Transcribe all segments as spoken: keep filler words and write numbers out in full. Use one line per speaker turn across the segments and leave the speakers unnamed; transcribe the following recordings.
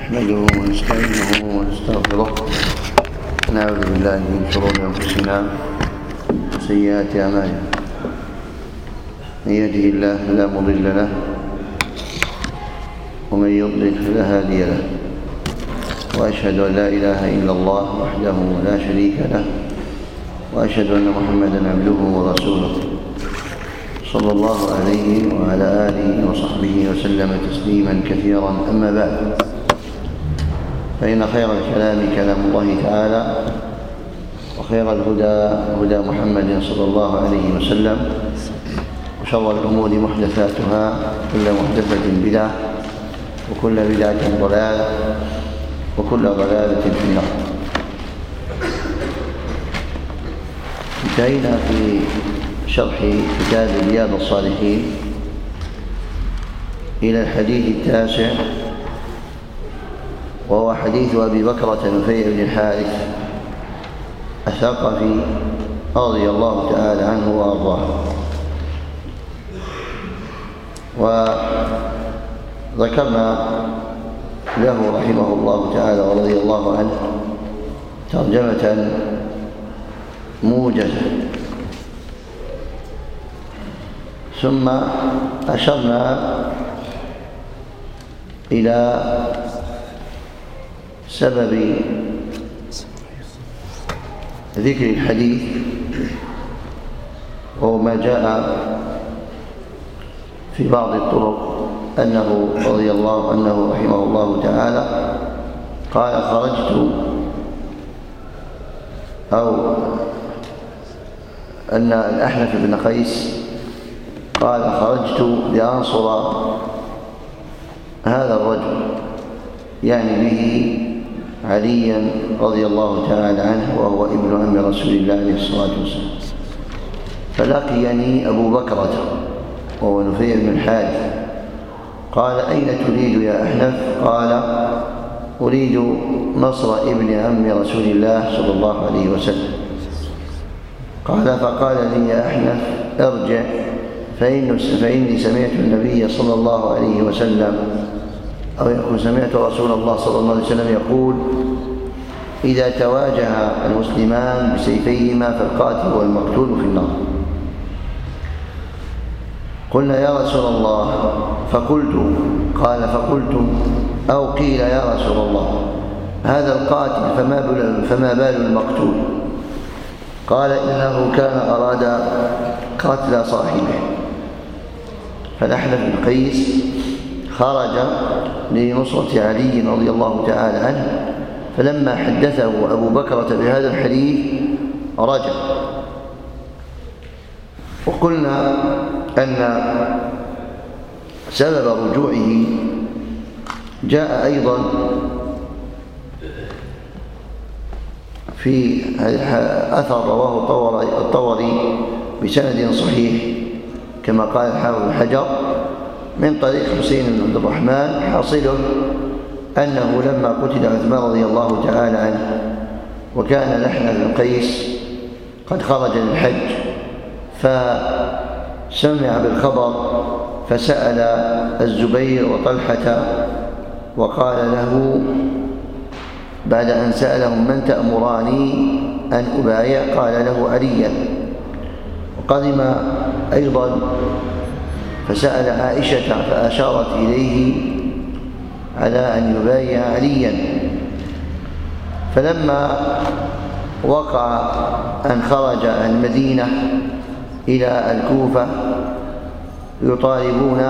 نحمده ونستعينه ونستغفره ونعوذ بالله من شرور أنفسنا وسيئات أعمالنا. من يهده الله فلا مضل له ومن يضلل فلا هادي له، وأشهد أن لا إله إلا الله وحده لا شريك له، وأشهد أن محمدا عبده ورسوله صلى الله عليه وعلى آله وصحبه وسلم تسليما كثيرا. أما بعد، فإن خير الكلام كلام الله تعالى، وخير الهدى هدى محمد صلى الله عليه وسلم، وشر الأمور محدثاتها، كل محدثة بدعة، وكل بدعة ضلالة، وكل ضلالة في النار. انتهينا في شرح كتاب رياض الصالحين إلى الحديث التاسع، وهو حديث أبي بكرة نفيع بن الحارث الثقفي رضي الله تعالى عنه وأرضاه. وذكرنا له رحمه الله تعالى ورضي الله عنه ترجمة موجزة، ثم أشرنا إلى سبب ذكر الحديث، وهو ما جاء في بعض الطرق أنه رضي الله أنه رحمه الله تعالى قال: خرجت، أو أن الأحنف بن قيس قال: خرجت لأنصر هذا الرجل، يعني به عليا رضي الله تعالى عنه، وهو ابن عم رسول الله عليه الصلاة والسلام. فلقيني أبو بكرة وهو نفيع بن الحارث، قال: أين تريد يا أحنف؟ قال: أريد نصر ابن عم رسول الله صلى الله عليه وسلم. قال: فقال لي يا أحنف: ارجع، فإني سمعت النبي صلى الله عليه وسلم، أو يقول سمعت رسول الله صلى الله عليه وسلم يقول: إذا تواجه المسلمان بسيفيهما فالقاتل والمقتول في النار. قلنا: يا رسول الله، فقلت قال فقلت أو قيل: يا رسول الله، هذا القاتل فما بال, فما بال المقتول؟ قال: إنه كان أراد قتل صاحبه. فالأحنف بن قيس خرج لنصرة علي رضي الله تعالى عنه، فلما حدثه أبو بكرة بهذا الحديث رجع. وقلنا أن سبب رجوعه جاء أيضا في أثر رواه الطوري بسند صحيح كما قال الحافظ بن حجر من طريق حسين بن عبد الرحمن، حاصله أنه لما قتل عثمان رضي الله تعالى عنه، وكان الأحنف بن قيس قد خرج للحج، فسمع بالخبر فسأل الزبير وطلحة، وقال له بعد أن سألهم: من تأمراني أن أبايع؟ قال له: عليا. وقدم أيضا فسأل عائشة فأشارت إليه على أن يبايع عليا. فلما وقع أن خرج المدينة إلى الكوفة يطالبون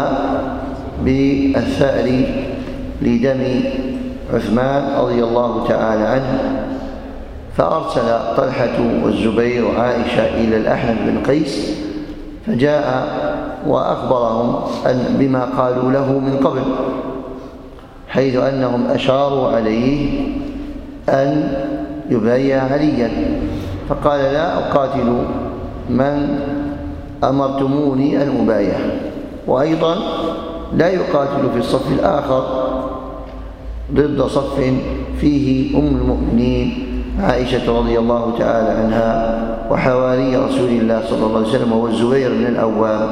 بالثأر لدم عثمان رضي الله تعالى عنه، فأرسل طلحة والزبير وعائشة إلى الأحنف بن قيس، فجاء وأخبرهم أن بما قالوا له من قبل، حيث أنهم أشاروا عليه أن يبايع عليا، فقال: لا أقاتل من أمرتموني أن أبايع، وأيضا لا يقاتل في الصف الآخر ضد صف فيه أم المؤمنين عائشة رضي الله تعالى عنها وحواري رسول الله صلى الله عليه وسلم وهو الزبير بن الأوام،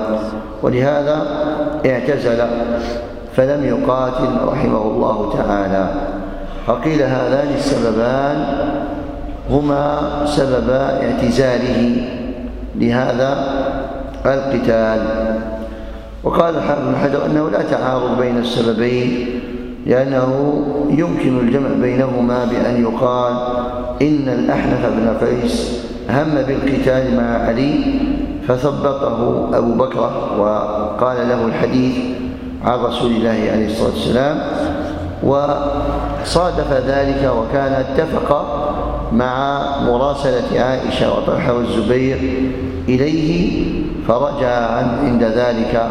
ولهذا اعتزل فلم يقاتل رحمه الله تعالى. فقيل هذان السببان هما سبب اعتزاله لهذا القتال. وقال الحافظ بن حجر أنه لا تعارض بين السببين، لأنه يمكن الجمع بينهما بأن يقال إن الأحنف بن قيس هم بالقتال مع علي فثبطه أبو بكر وقال له الحديث عن رسول الله عليه الصلاة والسلام، وصادف ذلك وكان اتفق مع مراسلة عائشة وطلحة والزبير إليه، فرجع عن عند ذلك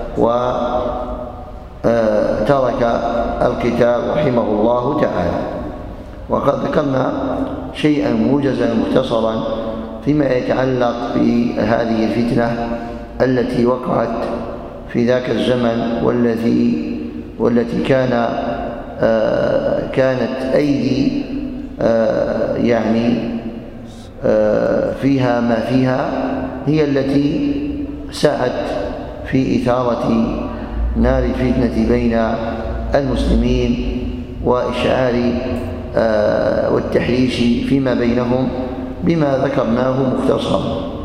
وترك القتال رحمه الله تعالى. وقد ذكرنا شيئا موجزا مختصرا فيما يتعلق بهذه الفتنة التي وقعت في ذاك الزمن، والتي والتي كان آه كانت أيدي آه يعني آه فيها ما فيها هي التي سعت في إثارة نار الفتنة بين المسلمين وإشعال آه والتحريش فيما بينهم بما ذكرناه مختصرا.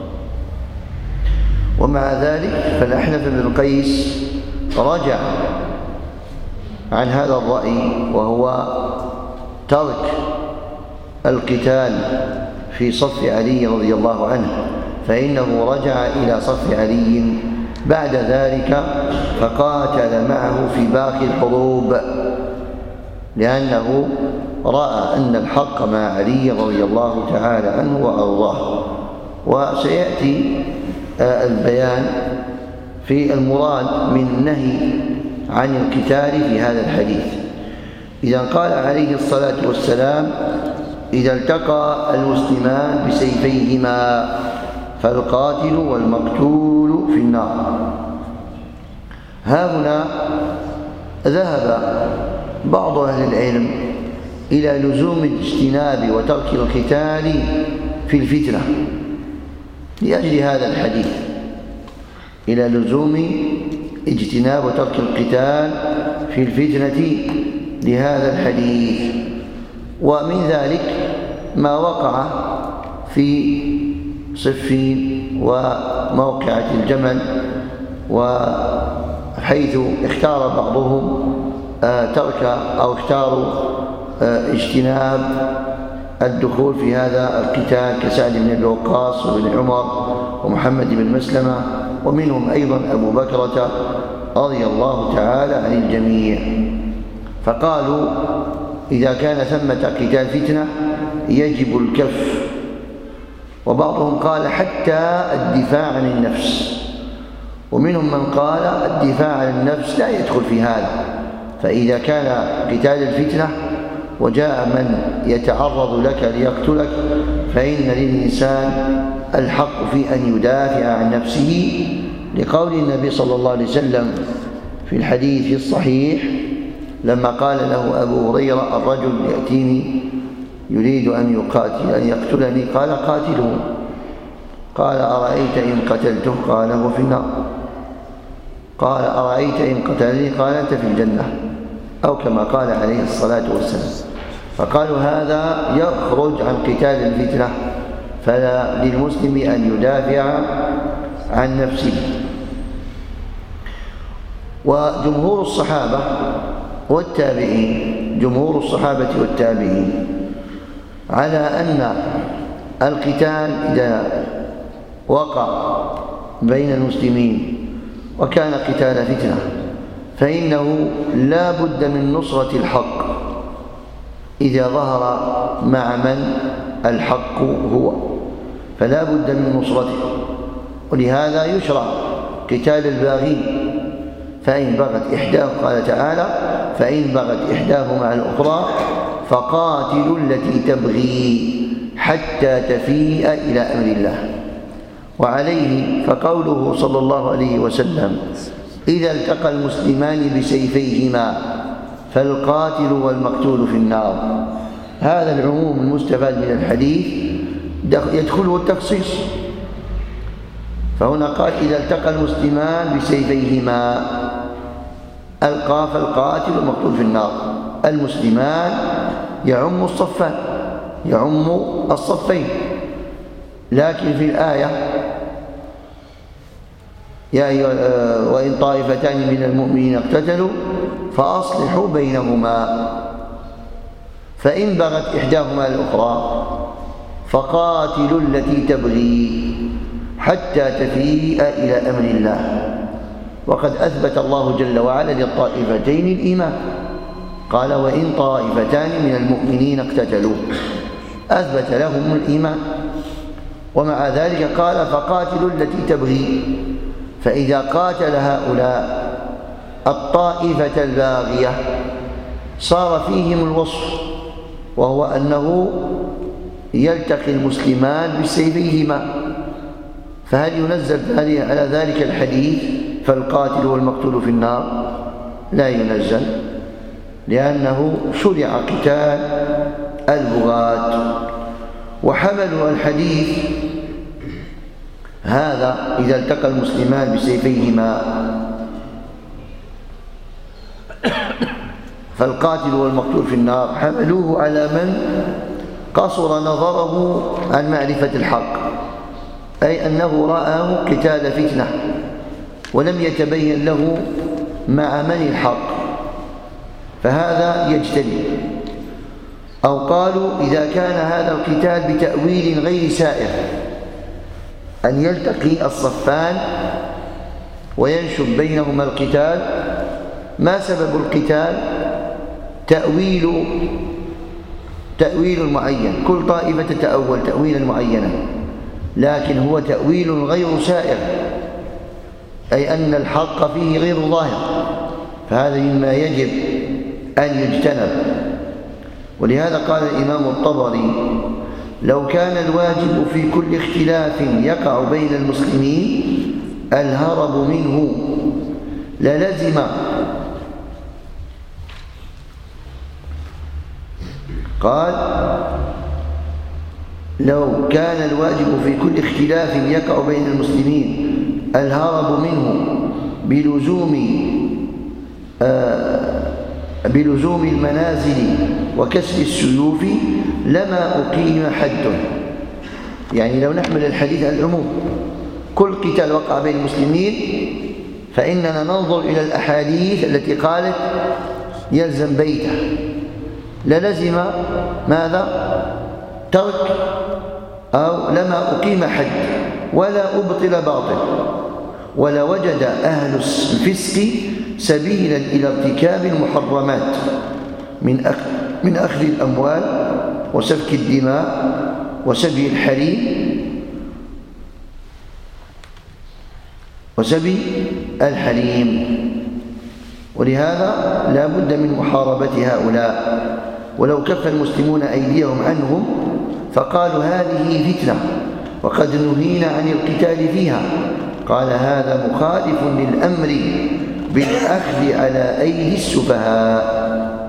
ومع ذلك فالأحنف بن قيس رجع عن هذا الرأي، وهو ترك القتال في صف علي رضي الله عنه، فإنه رجع إلى صف علي بعد ذلك فقاتل معه في باقي الحروب، لأنه رأى أن الحق مع علي رضي الله تعالى عنه وأرضاه. وسيأتي البيان في المراد من النهي عن القتال في هذا الحديث. إذا قال عليه الصلاة والسلام: إذا التقى المسلمان بسيفيهما فالقاتل والمقتول في النار. ها هنا ذهب بعض أهل العلم إلى لزوم الاجتناب وترك القتال في الفتنة لأجل هذا الحديث، إلى لزوم اجتناب وترك القتال في الفتنة لهذا الحديث. ومن ذلك ما وقع في صفين وموقعة الجمل، وحيث اختار بعضهم ترك أو اختاروا اجتناب الدخول في هذا القتال كسعد بن أبي وقاص وابن عمر ومحمد بن مسلمة، ومنهم أيضا أبو بكرة رضي الله تعالى عن الجميع. فقالوا إذا كان ثمة قتال فتنة يجب الكف، وبعضهم قال حتى الدفاع عن النفس، ومنهم من قال الدفاع عن النفس لا يدخل في هذا، فإذا كان قتال الفتنة وجاء من يتعرض لك ليقتلك فإن للإنسان الحق في أن يدافع عن نفسه، لقول النبي صلى الله عليه وسلم في الحديث الصحيح لما قال له أبو هريرة: الرجل يأتيني يريد أن يقاتل أن يقتلني، قال: قاتله. قال: أرأيت إن قتلته؟ قال: هو في النار. قال: أرأيت إن قتلني؟ قال: أنت في الجنة، أو كما قال عليه الصلاة والسلام. فقالوا هذا يخرج عن قتال الفتنة، فلا للمسلم أن يدافع عن نفسه. وجمهور الصحابة والتابعين جمهور الصحابة والتابعين على أن القتال إذا وقع بين المسلمين وكان قتال فتنة فإنه لا بد من نصرة الحق إذا ظهر مع من الحق هو، فلا بد من نصرته. ولهذا يشرع قتال الباغين، فإن بغت إحداه قال تعالى: فإن بغت إحداهما على الأخرى فقاتلوا التي تبغي حتى تفيء إلى أمر الله. وعليه فقوله صلى الله عليه وسلم: إذا التقى المسلمان بسيفيهما فالقاتل والمقتول في النار. هذا العموم المستفاد من الحديث يدخله التخصيص، فهنا قال: إذا التقى المسلمان بسيفيهما، ألقى فالقاتل والمقتول في النار. المسلمان يعم الصفان، يعم الصفين. لكن في الآية يا أيها وإن طائفتان من المؤمنين اقتتلوا فأصلحوا بينهما، فإن بغت إحداهما الأخرى فقاتلوا التي تبغي حتى تفيء إلى أمر الله. وقد أثبت الله جل وعلا للطائفتين الإيمان، قال وإن طائفتان من المؤمنين اقتتلوا، أثبت لهم الإيمان. ومع ذلك قال فقاتلوا التي تبغي. فإذا قاتل هؤلاء الطائفة الباغية صار فيهم الوصف، وهو أنه يلتقي المسلمان بسيفيهما. فهل ينزل على ذلك الحديث فالقاتل والمقتول في النار؟ لا ينزل، لأنه شرع قتال البغاة. وحملوا الحديث هذا إذا التقى المسلمان بسيفيهما فالقاتل والمقتول في النار، حملوه على من قصر نظره عن معرفة الحق، أي أنه رآه قتال فتنة ولم يتبين له مع من الحق، فهذا يجتنب. أو قالوا إذا كان هذا القتال بتأويل غير سائر، أن يلتقي الصفان وينشب بينهما القتال، ما سبب القتال؟ تأويل تأويل معين، كل طائفة تتأول تأويلا معينا، لكن هو تأويل غير سائر، أي أن الحق فيه غير ظاهر، فهذا مما يجب أن يجتنب. ولهذا قال الإمام الطبري لو كان الواجب في كل اختلاف يقع بين المسلمين الهرب منه للزم قال لو كان الواجب في كل اختلاف يقع بين المسلمين الهرب منه بلزوم آه بلزوم المنازل وكسر السيوف لما أقيم حد. يعني لو نحمل الحديث على العموم، كل قتال وقع بين المسلمين فإننا ننظر إلى الأحاديث التي قالت يلزم بيته، للزم ماذا؟ ترك أو لما أقيم حد ولا أبطل باطل، ولوجد أهل الفسق سبيلا إلى ارتكاب المحرمات من أخذ, من أخذ الأموال وسفك الدماء وسبي الحريم وسبي الحريم ولهذا لا بد من محاربة هؤلاء. ولو كف المسلمون أيديهم عنهم فقالوا هذه فتنة وقد نهينا عن القتال فيها، قال هذا مخالف للأمر بالأخذ على أيدي السفهاء.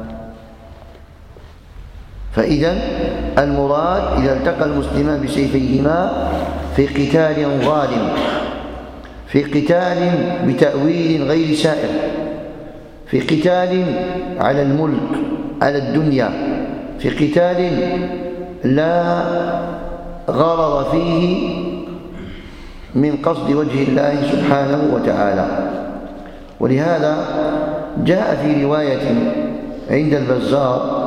فإذا المراد إذا التقى المسلمان بسيفيهما في قتال ظالم، في قتال بتأويل غير سائر، في قتال على الملك على الدنيا، في قتال لا غرض فيه من قصد وجه الله سبحانه وتعالى. ولهذا جاء في رواية عند البزار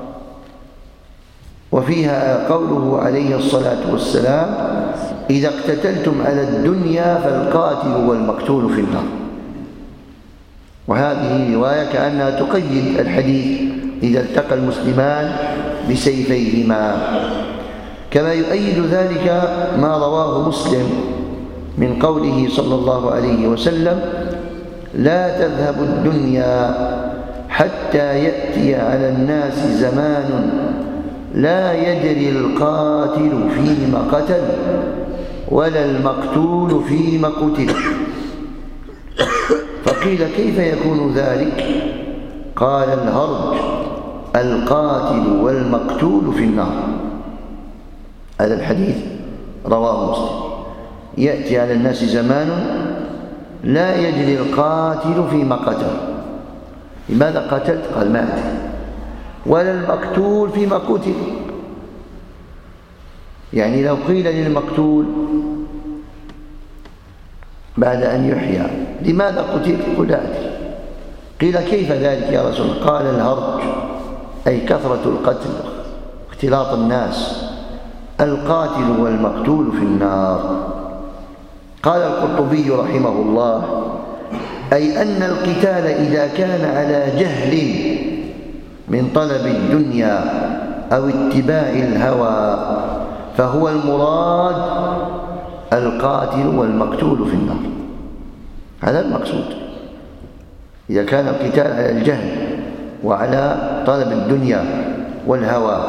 وفيها قوله عليه الصلاة والسلام إذا اقتتلتم على الدنيا فالقاتل والمقتول في النار. وهذه رواية كأنها تقيد الحديث إذا التقى المسلمان بسيفيهما. كما يؤيد ذلك ما رواه مسلم من قوله صلى الله عليه وسلم لا تذهب الدنيا حتى يأتي على الناس زمان لا يدري القاتل فيما قتل ولا المقتول فيما قتل. فقيل كيف يكون ذلك؟ قال الهرج القاتل والمقتول في النار. هذا الحديث رواه مسلم. يأتي على الناس زمان لا يدري القاتل فيما قتل. لماذا قتلت؟ قال ما أدري. ولا المقتول فيما قتل. يعني لو قيل للمقتول بعد أن يحيى لماذا قتلت؟ قل لا أدري. قيل كيف ذلك يا رسول الله؟ قال الهرج، أي كثرة القتل اختلاط الناس، القاتل والمقتول في النار. قال القرطبي رحمه الله: أي أن القتال إذا كان على جهل من طلب الدنيا أو اتباع الهوى فهو المراد القاتل والمقتول في النار. هذا المقصود، إذا كان القتال على الجهل وعلى طلب الدنيا والهوى.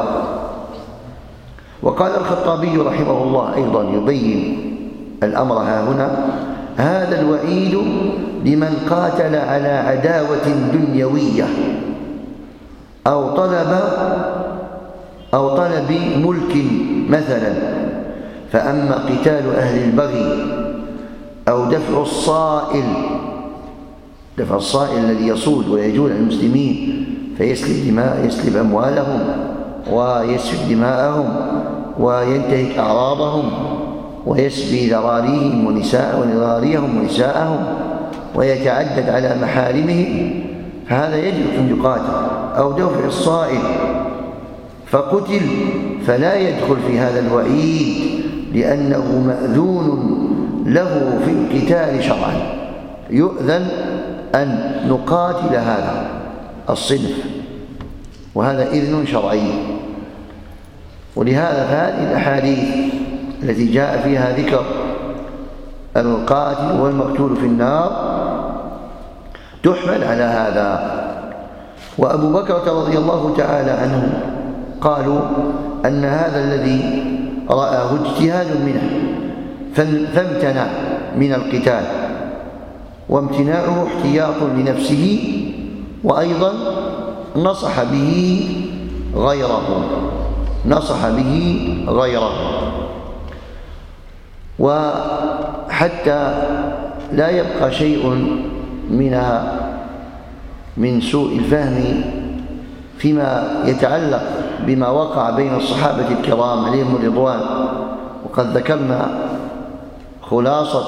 وقال الخطابي رحمه الله أيضا يبين الأمر ها هنا: هذا الوعيد لمن قاتل على عداوة دنيوية أو طلب أو طلب ملك مثلا. فأما قتال أهل البغي أو دفع الصائل، دفع الصائل الذي يصول ويجول على المسلمين فيسلب دماء يسلب أموالهم ويسفك دماءهم وينتهك أعراضهم ويسبي ذراريهم ونساء وذراريهم ونساءهم ويتعدد على محارمهم، فهذا يجب أن يقاتل. أو دفع الصائل فقتل فلا يدخل في هذا الوعيد، لأنه مأذون له في القتال شرعا، يؤذن أن نقاتل هذا الصنف، وهذا إذن شرعي. ولهذا فهذه الأحاديث التي جاء فيها ذكر القاتل والمقتول في النار تحمل على هذا. وأبو بكر رضي الله تعالى عنه قالوا أن هذا الذي رآه اجتهاد منه فامتنع من القتال، وامتناعه احتياط لنفسه، وأيضا نصح به غيره نصح به غيره وحتى لا يبقى شيء من من سوء الفهم فيما يتعلق بما وقع بين الصحابة الكرام عليهم الرضوان. وقد ذكرنا خلاصة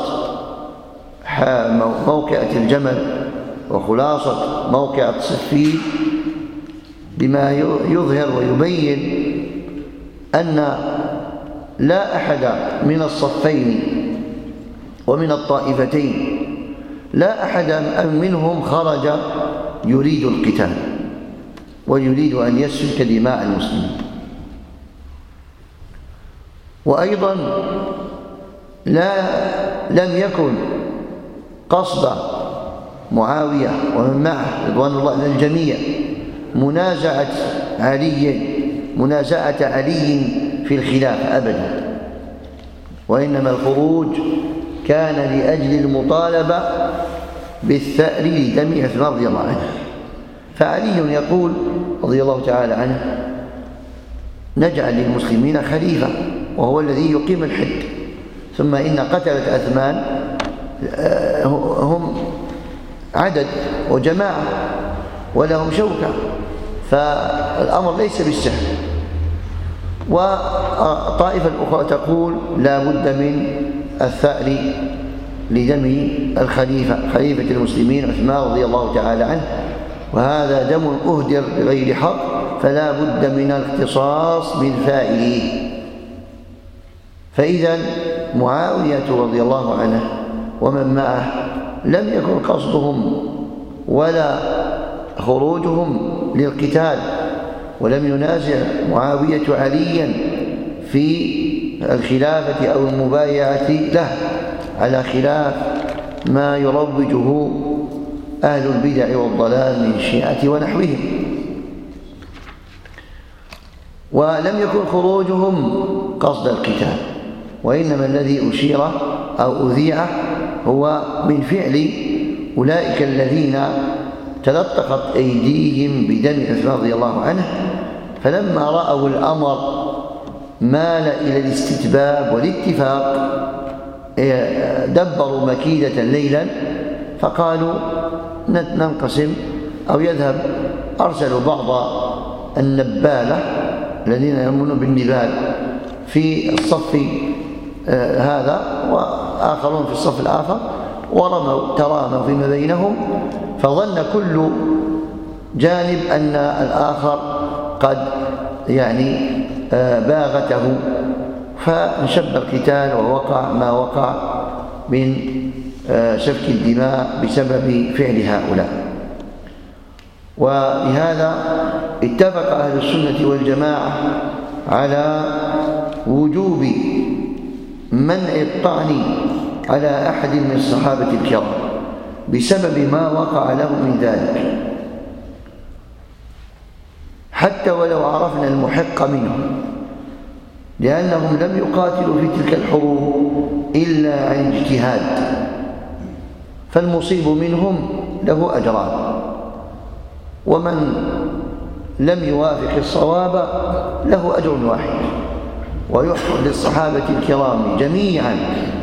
موقعة الجمل وخلاصة موقعة صفين بما يظهر ويبين أن لا أحد من الصفين ومن الطائفتين لا أحد منهم خرج يريد القتال ويريد أن يسفك دماء المسلمين. وأيضا لا لم يكن قصد معاوية ومن معه رضوان الله على الجميع منازعة علي منازعة علي في الخلافة أبدا، وإنما الخروج كان لأجل المطالبة بالثأر لدم عثمان رضي الله عنه. فعلي يقول رضي الله تعالى عنه: نجعل للمسلمين خليفة وهو الذي يقيم الحد، ثم إن قتلة عثمان هم عدد وجماعة ولهم شوكة، فالأمر ليس بالسهل. والطائفة الأخرى تقول لا بد من الثأر لدم الخليفة خليفة المسلمين عثمان رضي الله تعالى عنه، وهذا دم أهدر بغير حق، فلا بد من الاختصاص بالفاعلين. فإذا معاوية رضي الله عنه ومن معه لم يكن قصدهم ولا خروجهم للقتال، ولم ينازع معاوية عليا في الخلافة أو المبايعة له على خلاف ما يروجه أهل البدع والضلال من الشيعة ونحوهم. ولم يكن خروجهم قصد القتال، وإنما الذي أشير أو أذيع هو من فعل أولئك الذين تلطخت أيديهم بدم عثمان رضي الله عنه، فلما رأوا الأمر مال إلى الاستتباب والاتفاق دبروا مكيدة ليلا فقالوا ننقسم أو يذهب. أرسلوا بعض النبالة الذين يرمون بالنبال في الصف آه هذا وآخرون في الصف الآخر، ورموا تراموا فيما بينهم، فظن كل جانب أن الآخر قد يعني آه باغته، فانشب القتال ووقع ما وقع من آه سفك الدماء بسبب فعل هؤلاء. ولهذا اتفق أهل السنة والجماعة على وجوب منع الطعن على أحد من الصحابة الكرام بسبب ما وقع له من ذلك، حتى ولو عرفنا المحق منهم، لأنهم لم يقاتلوا في تلك الحروب إلا عن اجتهاد، فالمصيب منهم له أجران، ومن لم يوافق الصواب له أجر واحد. ويحفظ للصحابة الكرام جميعا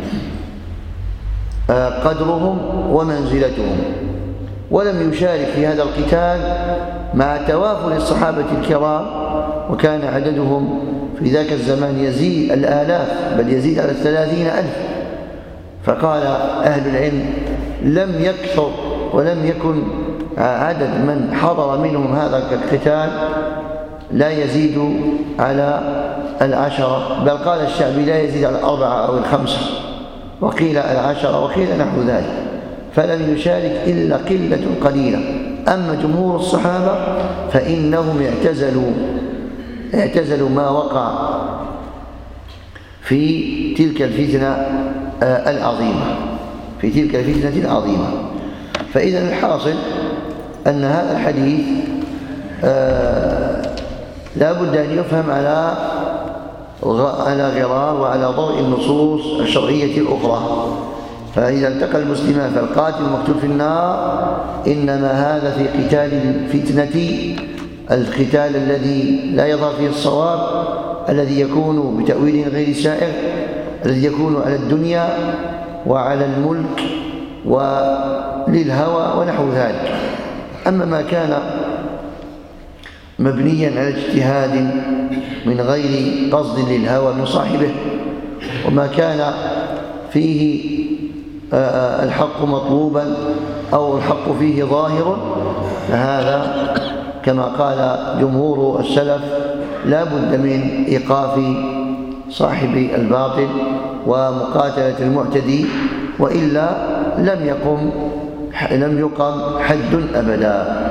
قدرهم ومنزلتهم، ولم يشارك في هذا القتال مع توافر الصحابة الكرام، وكان عددهم في ذاك الزمان يزيد الآلاف، بل يزيد على الثلاثين ألف. فقال أهل العلم لم يكثر ولم يكن عدد من حضر منهم هذا القتال لا يزيد على العشرة، بل قال الشعبي لا يزيد على الأربعة أو الخمسة، وقيل العشرة وقيل نحو ذلك، فلم يشارك إلا قلة قليلة. أما جمهور الصحابة فإنهم اعتزلوا اعتزلوا ما وقع في تلك الفتنة العظيمة في تلك الفتنة العظيمة. فإذا الحاصل أن هذا الحديث لا بد أن يفهم على على غرار وعلى ضوء النصوص الشرعية الأخرى. فإذا التقى المسلمان فالقاتل المقتول في النار، إنما هذا في قتال الفتنة، القتال الذي لا يظهر فيه الصواب، الذي يكون بتأويل غير سائغ، الذي يكون على الدنيا وعلى الملك وللهوى ونحو ذلك. أما ما كان مبنيا على اجتهاد من غير قصد للهوى من صاحبه، وما كان فيه الحق مطلوبا أو الحق فيه ظاهر، فهذا كما قال جمهور السلف لا بد من إيقاف صاحب الباطل ومقاتلة المعتدي، وإلا لم يقم لم يقم حد أبدا.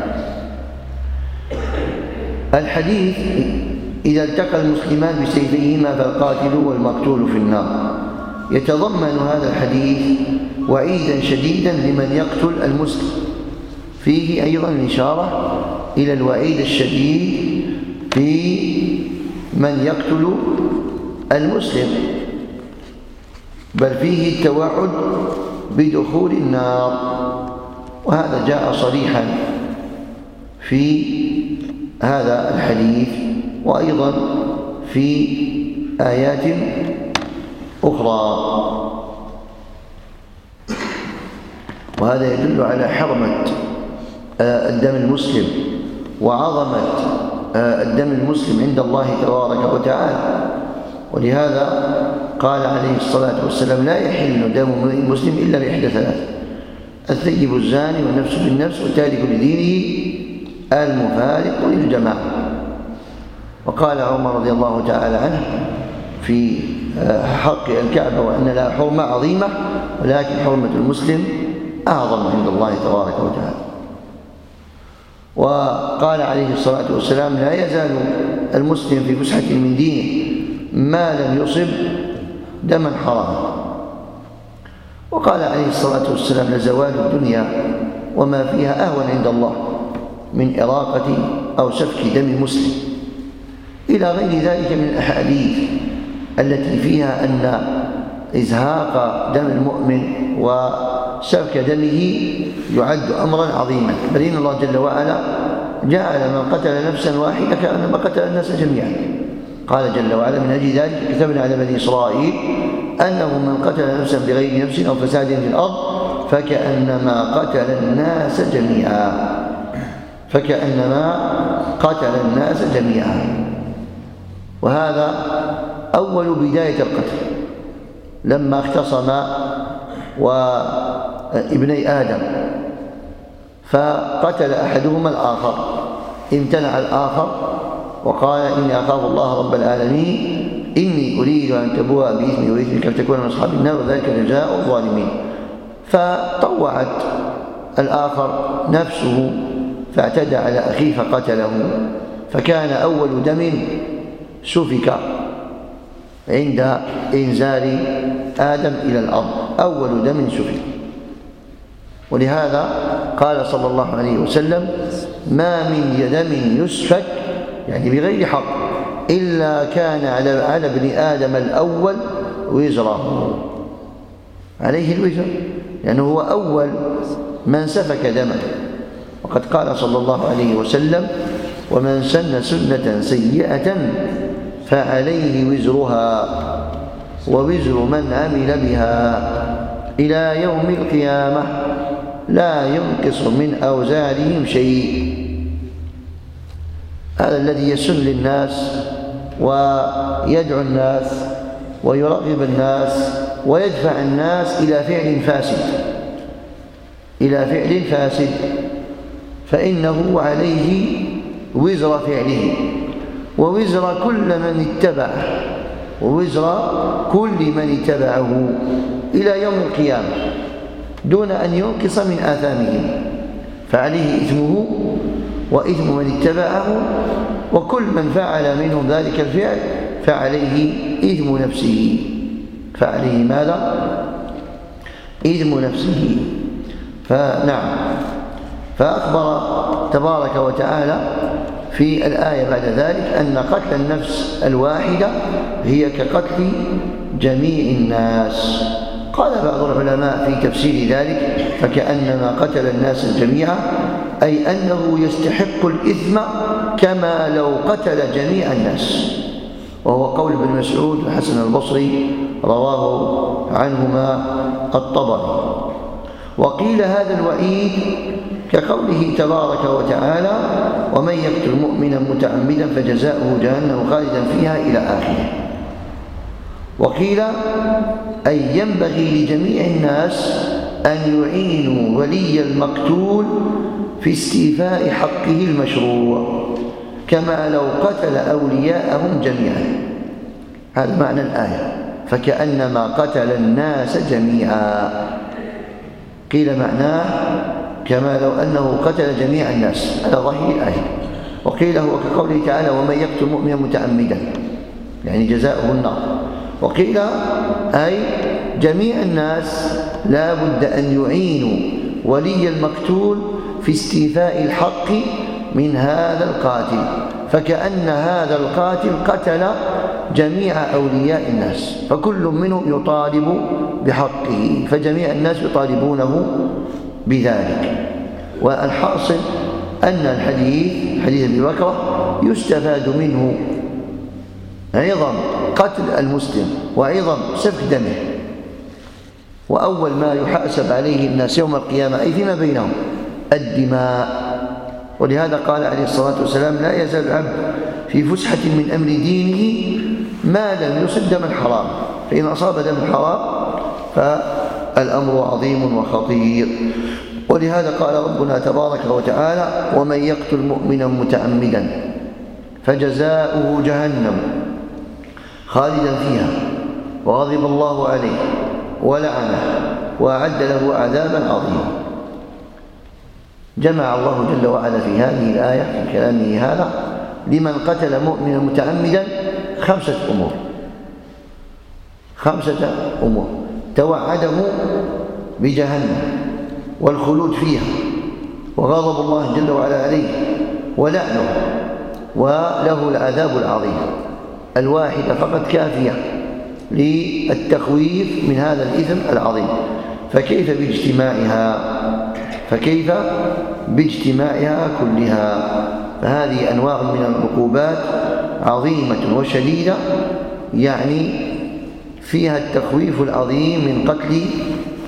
الحديث إذا التقى المسلمان بسيفيهما فالقاتل والمقتول في النار، يتضمن هذا الحديث وعيدا شديدا لمن يقتل المسلم، فيه أيضا الإشارة إلى الوعيد الشديد في من يقتل المسلم، بل فيه التوعد بدخول النار، وهذا جاء صريحا في هذا الحديث وأيضا في آيات أخرى. وهذا يدل على حرمة الدم المسلم وعظمة الدم المسلم عند الله تبارك وتعالى. ولهذا قال عليه الصلاة والسلام لا يحل دم المسلم إلا بإحدى ثلاث: الثيب الزاني والنفس بالنفس والتارك لدينه المفارق للجماعة. وقال عمر رضي الله تعالى عنه في حق الكعبة وأن لها حرمة عظيمة، ولكن حرمة المسلم أعظم عند الله تبارك وتعالى. وقال عليه الصلاة والسلام لا يزال المسلم في فسحة من دينه ما لم يصب دما حراما. وقال عليه الصلاة والسلام لزوال الدنيا وما فيها أهون عند الله من إراقة أو سفك دم مسلم، إلى غير ذلك من الأحاديث التي فيها أن إزهاق دم المؤمن وسفك دمه يعد أمرا عظيما، بل إن الله جل وعلا جعل من قتل نفسا واحدة كأنما قتل الناس جميعا. قال جل وعلا من أجل ذلك كتبنا على بني إسرائيل أنه من قتل نفسا بغير نفس أو فساد في الأرض فكأنما قتل الناس جميعا فكأنما قتل الناس جميعا. وهذا أول بداية القتل، لما اختصم وابني آدم فقتل أحدهما الآخر، امتنع الآخر وقال إني أخاف الله رب العالمين إني أريد أن تبوء بإثمي وإثمك فتكون من أصحاب النار وذلك جزاء الظالمين. فطوعت الآخر نفسه فاعتدى على أخيه فقتله، فكان أول دم سفك عند إنزال آدم إلى الأرض، أول دم سفك. ولهذا قال صلى الله عليه وسلم ما من دم يسفك يعني بغير حق إلا كان على ابن آدم الأول وزره، عليه الوزر لأنه هو أول من سفك دمه. وقد قال صلى الله عليه وسلم ومن سن سنة سيئة فعليه وزرها ووزر من عمل بها إلى يوم القيامة لا ينقص من أوزارهم شيء. هذا الذي يسن للناس ويدعو الناس ويرغب الناس ويدفع الناس إلى فعل فاسد إلى فعل فاسد فإنه عليه وزر فعله ووزر كل من اتبعه ووزر كل من اتبعه إلى يوم القيامة دون أن ينقص من آثامهم، فعليه إثمه وإثم من اتبعه، وكل من فعل منهم ذلك الفعل فعليه إثم نفسه فعليه ماذا؟ إثم نفسه. فنعم، فأخبر تبارك وتعالى في الآية بعد ذلك أن قتل النفس الواحدة هي كقتل جميع الناس. قال بعض العلماء في تفسير ذلك فكأنما قتل الناس الجميع أي أنه يستحق الإثم كما لو قتل جميع الناس، وهو قول ابن مسعود والحسن البصري رواه عنهما الطبري. وقيل هذا الوعيد كقوله تبارك وتعالى ومن يقتل مؤمنا متعمدا فجزاؤه جهنم خالدا فيها إلى آخره. وقيل أي ينبغي لجميع الناس أن يعينوا ولي المقتول في استيفاء حقه المشروع كما لو قتل أولياءهم جميعا. هذا معنى الآية فكأنما قتل الناس جميعا. قيل معناه كما لو أنه قتل جميع الناس على ظاهر الآية. وقيل هو كقوله تعالى ومن يقتل مؤمنا متعمدا يعني جزاؤه النار. وقيل أي جميع الناس لا بد أن يعينوا ولي المقتول في استيفاء الحق من هذا القاتل، فكأن هذا القاتل قتل جميع أولياء الناس فكل منهم يطالب بحقه، فجميع الناس يطالبونه بذلك. والحاصل أن الحديث حديث أبي بكر يستفاد منه عظم قتل المسلم وعظم سفك دمه، وأول ما يحاسب عليه الناس يوم القيامة أي فيما بينهم الدماء. ولهذا قال عليه الصلاة والسلام لا يزال العبد في فسحة من أمر دينه ما لم يصب دم الحرام، فإن أصاب دم الحرام فالأمر عظيم وخطير. ولهذا قال ربنا تبارك وتعالى ومن يقتل مؤمنا متعمدا فجزاؤه جهنم خالدا فيها وغضب الله عليه ولعنه وأعد له عذابا عظيما. جمع الله جل وعلا في هذه الآية في كلامه هذا لمن قتل مؤمنا متعمدا خمسة أمور خمسة أمور توعده بجهنم والخلود فيها وغضب الله جل وعلا عليه ولعنه وله العذاب العظيم. الواحدة فقط كافية للتخويف من هذا الإثم العظيم، فكيف باجتماعها فكيف باجتماعها كلها؟ فهذه أنواع من العقوبات عظيمة وشديدة يعني فيها التخويف العظيم من قتل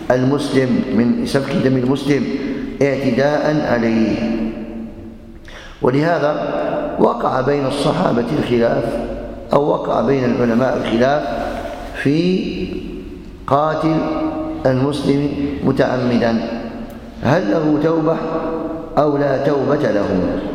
المسلم من سفك دم المسلم اعتداء عليه. ولهذا وقع بين الصحابة الخلاف أو وقع بين العلماء الخلاف في قاتل المسلم متعمدا، هل له توبة أو لا توبة له؟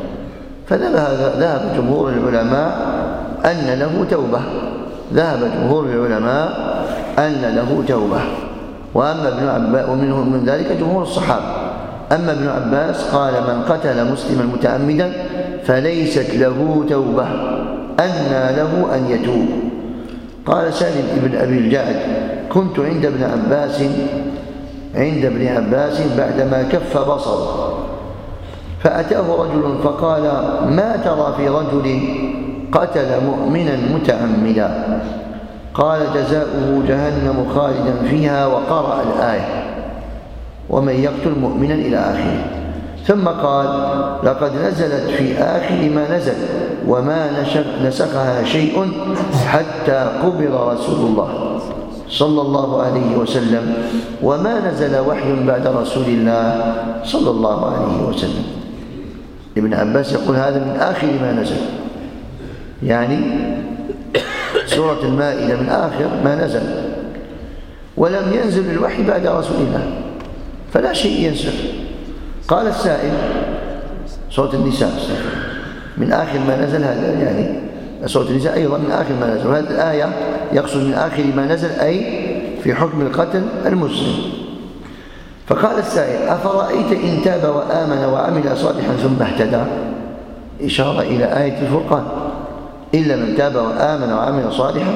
فذهب جمهور العلماء أن له توبة، ذهب جمهور العلماء أن له توبة. وأما ابن عباس ومنهم من ذلك جمهور الصحابة، أما ابن عباس قال من قتل مسلما متعمدا فليست له توبة، أنى له أن يتوب. قال سالم بن أبي الجعد كنت عند ابن عباس عند ابن عباس بعدما كف بصره، فأتاه رجل فقال ما ترى في رجل قتل مؤمنا متعمدا؟ قال جزاؤه جهنم خالدا فيها، وقرأ الآية ومن يقتل مؤمنا إلى آخره. ثم قال لقد نزلت في آخر ما نزل وما نسخها شيء حتى قبض رسول الله صلى الله عليه وسلم، وما نزل وحي بعد رسول الله صلى الله عليه وسلم. ابن عباس يقول هذا من آخر ما نزل، يعني سورة المائدة من آخر ما نزل، ولم ينزل الوحي بعد رسول الله فلا شيء ينسخ. قال السائل سورة النساء من آخر ما نزل، هذا يعني سورة النساء أيضا من آخر ما نزل، وهذه الآية يقصد من آخر ما نزل أي في حكم القتل المسلم. فقال السائل أفرأيت إن تاب وآمن وعمل صالحا ثم اهتدى؟ إشارة إلى آية الفرقان، إلا من تاب وآمن وعمل صالحا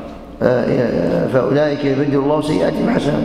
فأولئك يبدل الله سيئاتهم حسنات.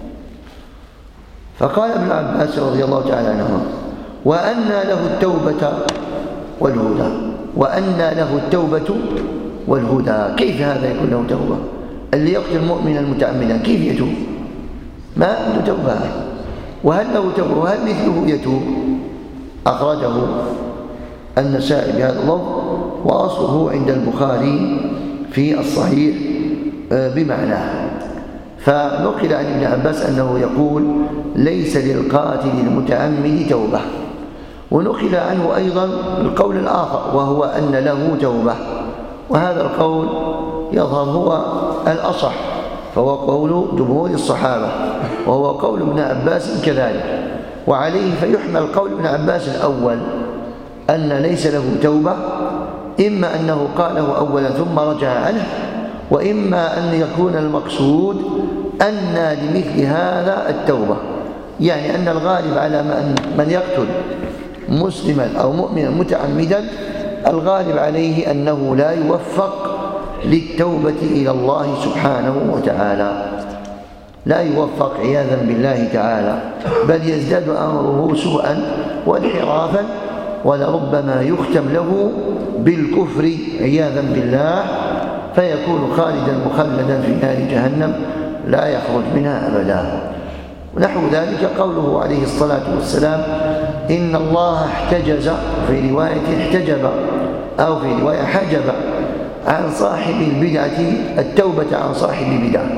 فقال ابن عباس رضي الله تعالى عنهما وأنى له التوبة والهدى، وأنى له التوبة والهدى، كيف هذا يكون له توبة؟ اللي يقتل مؤمنا متعمدا كيف يتوب؟ ما عنده توبة، وهل له توبة وهل مثله يتوب؟ أخرجه النسائي بهذا اللفظ، وأصله عند البخاري في الصحيح بمعناه. فنقل عن ابن عباس أنه يقول ليس للقاتل المتعمد توبة، ونقل عنه أيضا القول الآخر وهو أن له توبة، وهذا القول يظهر هو الأصح، فهو قول جمهور الصحابة وهو قول ابن عباس كذلك، وعليه فيحمل قول ابن عباس الأول أن ليس له توبة، إما أنه قاله أولا ثم رجع عنه، وإما أن يكون المقصود أن لمثل هذا التوبة، يعني أن الغالب على من يقتل مسلما أو مؤمنا متعمدا الغالب عليه أنه لا يوفق للتوبة إلى الله سبحانه وتعالى، لا يوفق عياذا بالله تعالى، بل يزداد أمره سوءا وانحرافا، ولربما يختم له بالكفر عياذا بالله، فيكون خالدا مخلدا في نار جهنم لا يخرج منها أبدا. ونحو ذلك قوله عليه الصلاة والسلام إن الله احتجز، في رواية احتجب أو في رواية حجب عن صاحب البدعة التوبة عن صاحب البدعة،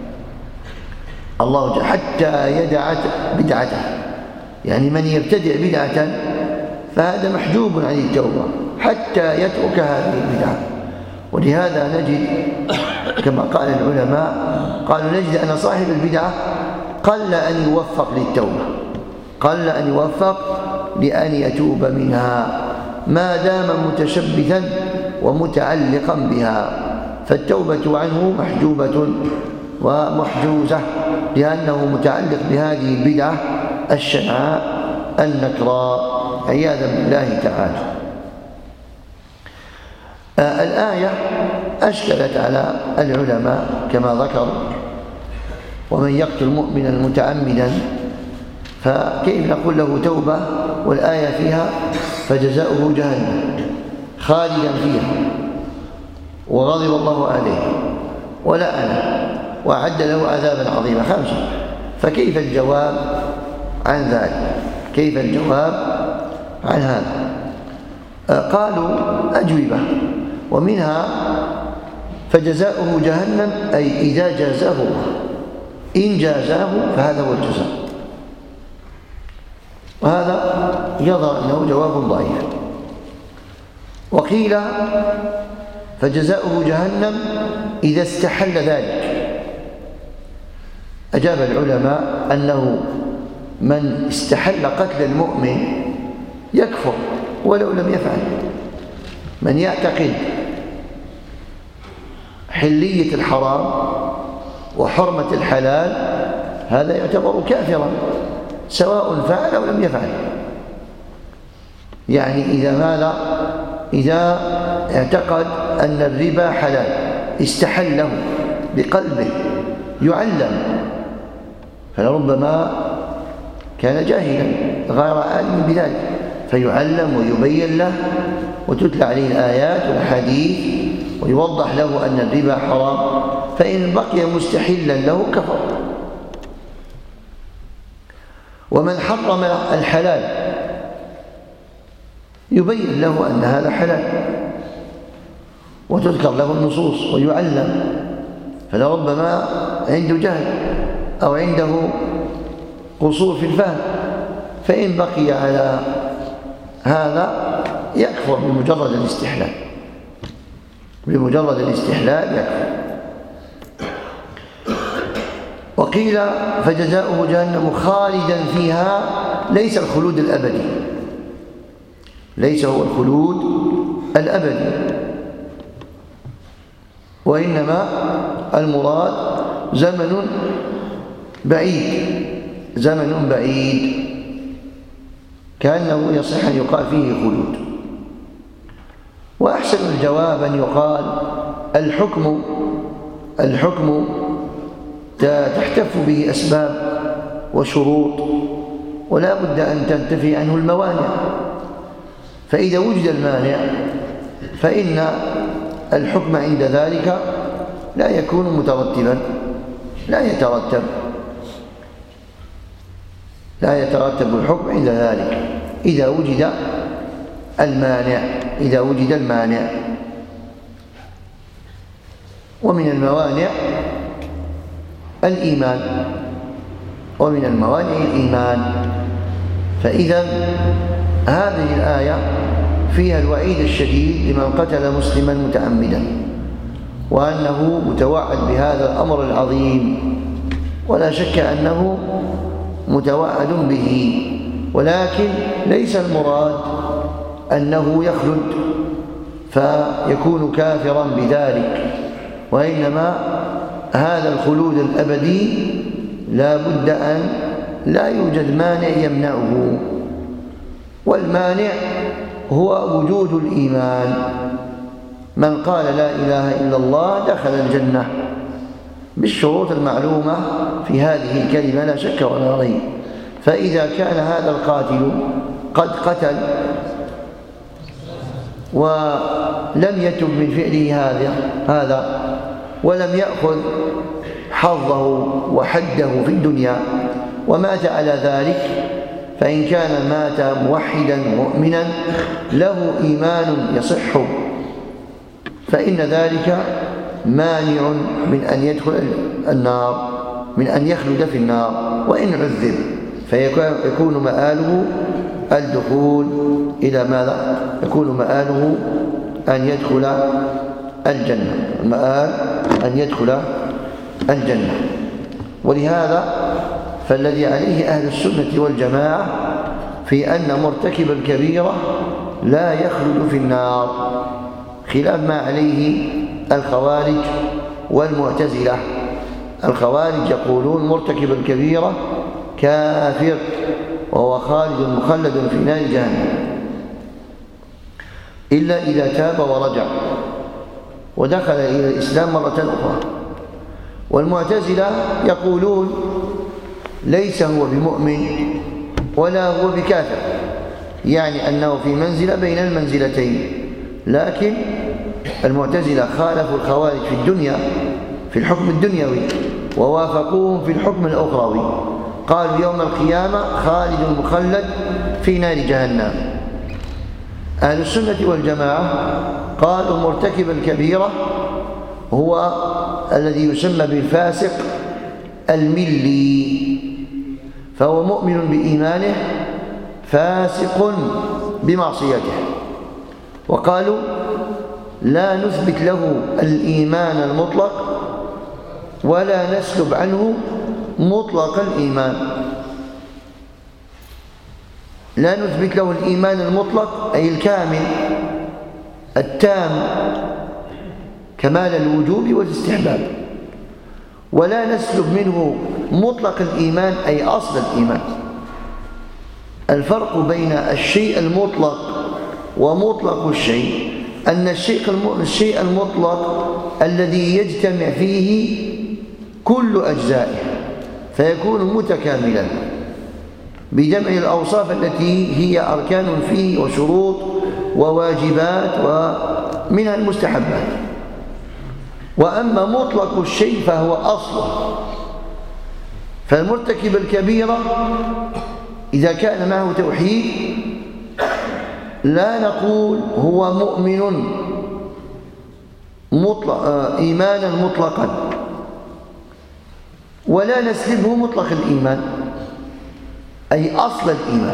الله حتى يدع بدعته، يعني من يبتدع بدعة فهذا محجوب عن التوبة حتى يترك هذه البدعة. ولهذا نجد كما قال العلماء قالوا نجد أن صاحب البدعة قل أن يوفق للتوبة، قل أن يوفق لأن يتوب منها ما دام متشبثا ومتعلقا بها، فالتوبة عنه محجوبة ومحجوزة لأنه متعلق بهذه البدعة الشنعاء النكراء عياذا بالله تعالى. آه الآية أشكلت على العلماء كما ذكر ومن يقتل مؤمنا متعمدا، فكيف نقول له توبة والآية فيها فجزاؤه جهنم خالدا فيها وغضب الله عليه ولعنه وأعد له عذابا عظيما خمسة، فكيف الجواب عن ذلك؟ كيف الجواب عن هذا؟ آه قالوا أجوبة، ومنها فجزاؤه جهنم أي إذا جازاه الله، إن جازاه فهذا هو الجزاء، وهذا يظهر أنه جواب ضعيف، وقيل فجزاؤه جهنم إذا استحل ذلك. أجاب العلماء أنه من استحل قتل المؤمن يكفر ولو لم يفعل. من يعتقد حلية الحرام وحرمة الحلال هذا يعتبر كافرا سواء فعل أو لم يفعل. يعني إذا ماذا إذا اعتقد أن الربا حلال استحله بقلبه يعلم، فلربما كان جاهلا غير عالم بذلك فيعلم ويبين له وتتلى عليه الآيات والحديث ويوضح له أن الربا حرام، فإن بقي مستحلا له كفر. ومن حرم الحلال يبين له أن هذا حلال وتذكر له النصوص ويعلم، فلربما عنده جهل أو عنده قصور في الفهم، فإن بقي على هذا يكفر بمجرد الاستحلال، بمجرد الاستحلال يكفر. وقيل فجزاؤه جهنم خالدا فيها، ليس الخلود الأبدي، ليس هو الخلود الأبدي، وإنما المراد زمن بعيد، زمن بعيد كأنه يصح أن يقال فيه خلود. وأحسن الجواب أن يقال الحكم الحكم تحتف به أسباب وشروط ولا بد أن تنتفي عنه الموانع، فإذا وجد المانع فإن الحكم عند ذلك لا يكون مترتبا، لا يترتب لا يترتب الحكم عند ذلك إذا وجد المانع إذا وجد المانع. ومن الموانع الإيمان ومن الموانع الإيمان. فإذا هذه الآية فيها الوعيد الشديد لمن قتل مسلما متعمدا، وأنه متوعد بهذا الأمر العظيم، ولا شك أنه متوعد به، ولكن ليس المراد أنه يخلد فيكون كافرا بذلك، وإنما هذا الخلود الأبدي لا بد أن لا يوجد مانع يمنعه، والمانع هو وجود الإيمان. من قال لا إله إلا الله دخل الجنة بالشروط المعلومة في هذه الكلمة لا شك ولا ريب. فإذا كان هذا القاتل قد قتل ولم يتب من فعله هذا هذا ولم يأخذ حظه وحده في الدنيا ومات على ذلك، فإن كان مات موحدا مؤمنا له إيمان يصح فإن ذلك مانع من أن يدخل النار، من أن يخلد في النار، وإن عذب فيكون مآله الدخول إلى ماذا؟ يكون مآله أن يدخل الجنة، المآل أن يدخل الجنة. ولهذا فالذي عليه أهل السنة والجماعة في أن مرتكب الكبيرة لا يخلد في النار، خلاف ما عليه الخوارج والمعتزلة. الخوارج يقولون مرتكب الكبيرة كافر وهو خالد مخلد في نار جهنم إلا إذا تاب ورجع ودخل إلى الإسلام مرة أخرى. والمعتزلة يقولون ليس هو بمؤمن ولا هو بكافر، يعني أنه في منزلة بين المنزلتين، لكن المعتزلة خالفوا الخوارج في الدنيا في الحكم الدنيوي ووافقوهم في الحكم الأخروي، قالوا يوم القيامة خالد مخلد في نار جهنم. أهل السنة والجماعة قالوا مرتكب الكبيرة هو الذي يسمى بالفاسق الملي، فهو مؤمن بإيمانه فاسق بمعصيته، وقالوا لا نثبت له الإيمان المطلق ولا نسلب عنه مطلق الإيمان. لا نثبت له الإيمان المطلق أي الكامل التام كمال الوجوب والاستحباب، ولا نسلب منه مطلق الإيمان أي أصل الإيمان. الفرق بين الشيء المطلق ومطلق الشيء أن الشيء المطلق الذي يجتمع فيه كل أجزائه فيكون متكاملا بجمع الأوصاف التي هي أركان فيه وشروط وواجبات ومنها المستحبات. وأما مطلق الشيء فهو أصله، فالمرتكب الكبيرة إذا كان معه توحيد لا نقول هو مؤمن مطلق إيمانا مطلقا، ولا نسلبه مطلق الإيمان أي أصل الإيمان.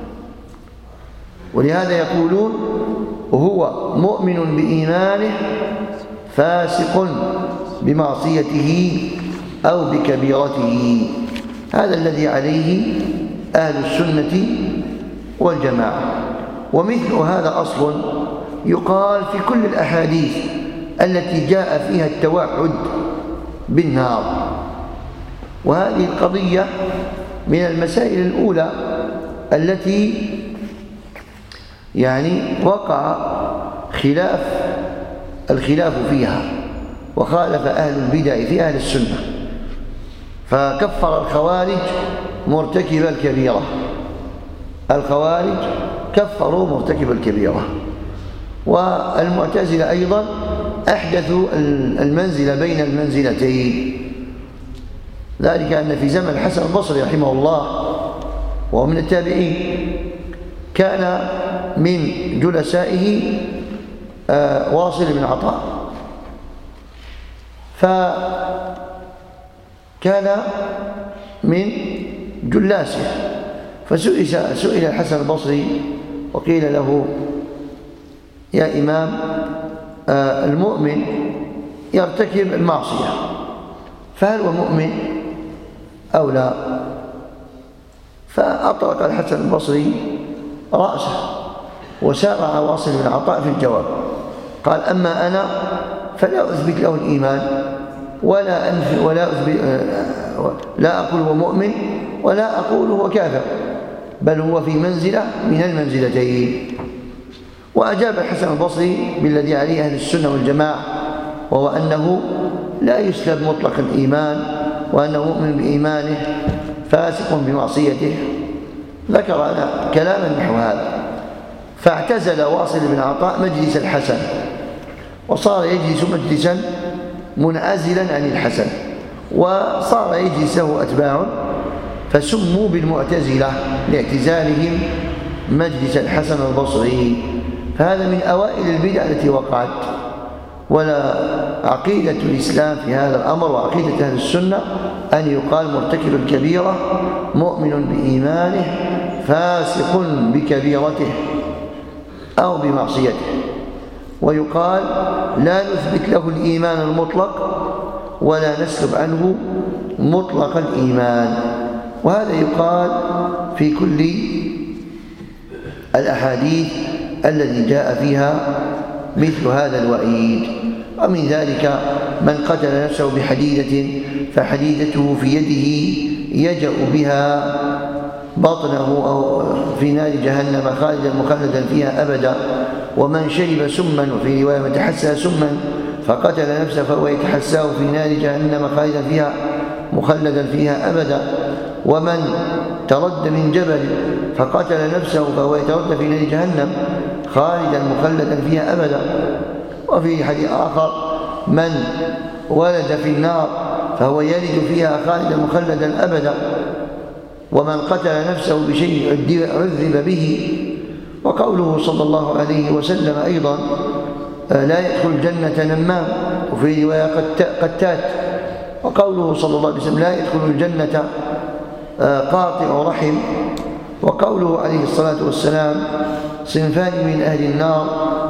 ولهذا يقولون هو مؤمن بإيمانه فاسق بمعصيته أو بكبيرته. هذا الذي عليه أهل السنة والجماعة. ومثل هذا أصل يقال في كل الأحاديث التي جاء فيها التوعد بالنار. وهذه القضية من المسائل الأولى التي يعني وقع خلاف الخلاف فيها، وخالف أهل البدع في أهل السنة، فكفر الخوارج مرتكب الكبيرة. الخوارج كفروا مرتكب الكبيرة، والمعتزلة أيضا أحدثوا المنزلة بين المنزلتين. ذلك أن في زمن الحسن البصري رحمه الله وهو من التابعين كان من جلسائه واصل بن عطاء، فكان من جلاسه، فسئل سئل الحسن البصري وقيل له يا إمام المؤمن يرتكب المعصية فهل هو مؤمن أو لا؟ فأطلق الحسن البصري رأسه وسارع واصل بن عطاء في الجواب، قال أما أنا فلا أثبت له الإيمان ولا أنفي ولا أثبت لا أقول هو مؤمن ولا أقول هو كافر، بل هو في منزلة من المنزلتين. وأجاب الحسن البصري بالذي عليه أهل السنة والجماعة، وهو أنه لا يسلب مطلق الإيمان، وأنه مؤمن بإيمانه فاسق بمعصيته. ذكر أنا كلاما نحو هذا، فاعتزل واصل بن عطاء مجلس الحسن وصار يجلس مجلسا منعزلا عن الحسن، وصار يجلس له أتباع فسموا بالمعتزلة لاعتزالهم مجلس الحسن البصري. فهذا من أوائل البدع التي وقعت. ولا عقيدة الإسلام في هذا الأمر وعقيدة أهل السنة أن يقال مرتكب الكبيرة مؤمن بإيمانه فاسق بكبيرته أو بمعصيته، ويقال لا نثبت له الإيمان المطلق ولا نسلب عنه مطلق الإيمان. وهذا يقال في كل الأحاديث التي جاء فيها مثل هذا الوعيد. ومن ذلك من قتل نفسه بحديدة فحديدته في يده يجأ بها بطنه أو في نار جهنم خالدا مخلدا فيها أبدا. ومن شرب سما، وفي رواية من تحسى سما فقتل نفسه فهو يتحساه في نار جهنم خالدا فيها مخلدا فيها أبدا. ومن ترد من جبل فقتل نفسه فهو يترد في نار جهنم خالدا مخلدا فيها أبدا. وفي حديث آخر من ولد في النار فهو يلد فيها خالدا مخلدا أبدا. ومن قتل نفسه بشيء عذب به. وقوله صلى الله عليه وسلم أيضا لا يدخل الجنة نمام، وفي رواية قتات. وقوله صلى الله عليه وسلم لا يدخل الجنة قاطع رحم. وقوله عليه الصلاة والسلام صنفان من أهل النار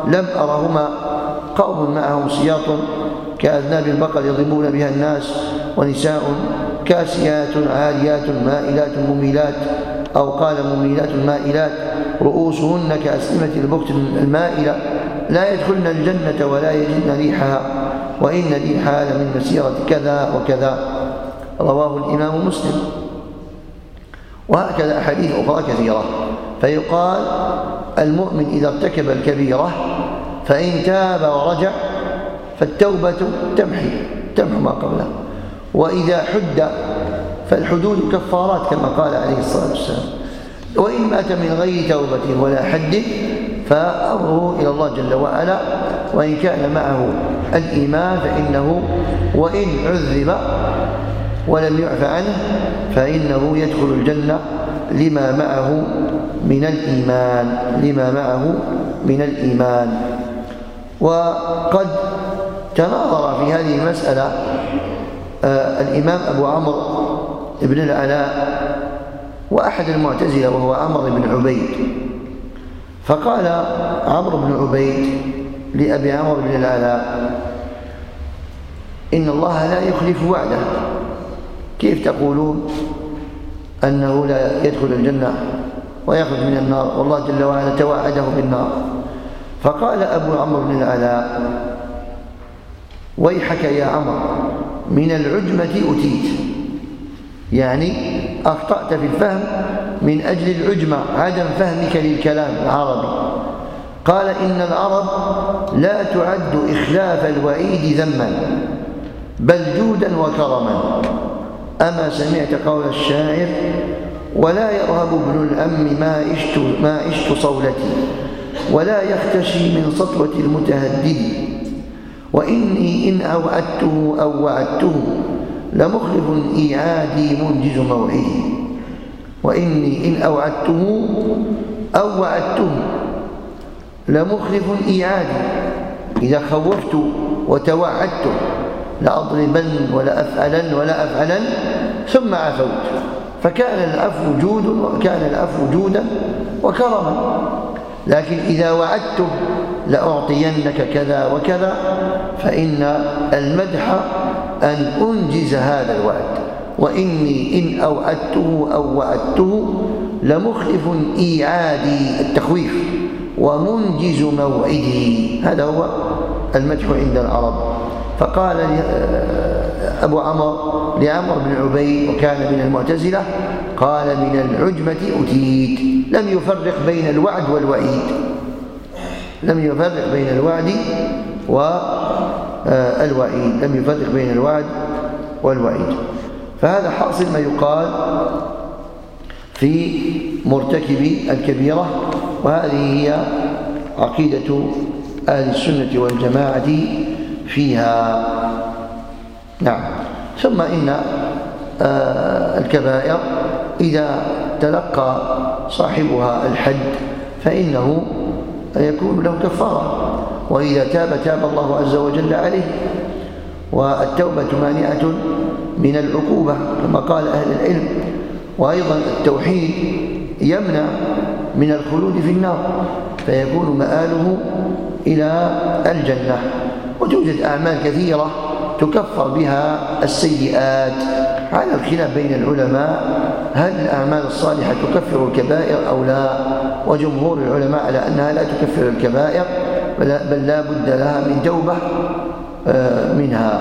لم أرهما قوم معهم سياط كأذناب البقر يضربون بها الناس، ونساء كاسيات عاريات مائلات مميلات، أو قال مميلات مائلات، رؤوسهن كأسنمة البخت المائلة، لا يدخلن الجنة ولا يجدن ريحها، وإن ريحها لمن مسيرة كذا وكذا. رواه الإمام مسلم. وهكذا أحاديث أخرى كثيرة. فيقال المؤمن إذا ارتكب الكبيرة فإن تاب ورجع فالتوبة تمحي تمحو ما قبلها، وإذا حد فالحدود كفارات كما قال عليه الصلاة والسلام. وإن مات من غير توبة ولا حد فأمره إلى الله جل وعلا، وإن كان معه الإيمان فإنه وإن عذب ولم يعف عنه فإنه يدخل الجنة لما معه من الإيمان لما معه من الإيمان. وقد تناظر في هذه المسألة آه الإمام أبو عمرو بن العلاء وأحد المعتزلة وهو عمرو بن عبيد، فقال عمرو بن عبيد لأبي عمرو بن العلاء: إن الله لا يخلف وعده، كيف تقولون أنه لا يدخل الجنة ويخرج من النار والله جل وعلا توعده بالنار؟ فقال أبو عمرو بن العلاء: ويحك يا عمرو، من العجمة أتيت، يعني أخطأت في الفهم من أجل العجمة، عدم فهمك للكلام العربي. قال: إن العرب لا تعد إخلاف الوعيد ذما بل جودا وكرما. أما سمعت قول الشاعر: ولا يرهب ابن الأم ما عشت ما عشت صولتي، ولا يختشي من سطوة المتهدد، وإني إن أوعدته أو وعدته لمخلف إيعادي منجز موعدي. وإني إن أوعدته أو وعدته لمخلف إيعادي، إذا خوفت وتوعدت لأضربن ولا أفعلن ولا أفعلن ثم عفوت. فكان العفو جود وكان العفو جودا وكرما. لكن إذا وعدته لأعطينك كذا وكذا فإن المدح أن أنجز هذا الوعد. وإني إن أوعدته أو وعدته لمخلف إيعادي، التخويف، ومنجز موعدي، هذا هو المدح عند العرب. فقال أبو عمرو لعمرو بن عبيد وكان من المعتزلة، قال: من العجمة أتيت. لم يفرق بين الوعد والوعيد، لم يفرق بين الوعد والوعيد، لم يفرق بين الوعد والوعيد. فهذا حاصل ما يقال في مرتكب الكبيرة، وهذه هي عقيدة أهل السنة والجماعة فيها. نعم. ثم إن الكبائر إذا تلقى صاحبها الحد فإنه يكون له كفارة، وإذا تاب تاب الله عز وجل عليه. والتوبة مانعة من العقوبة كما قال أهل العلم. وأيضا التوحيد يمنع من الخلود في النار، فيكون مآله إلى الجنة. وتوجد أعمال كثيرة تكفر بها السيئات، على الخلاف بين العلماء هل الأعمال الصالحة تكفر الكبائر أو لا. وجمهور العلماء على أنها لا تكفر الكبائر، بل لا بد لها من توبة منها.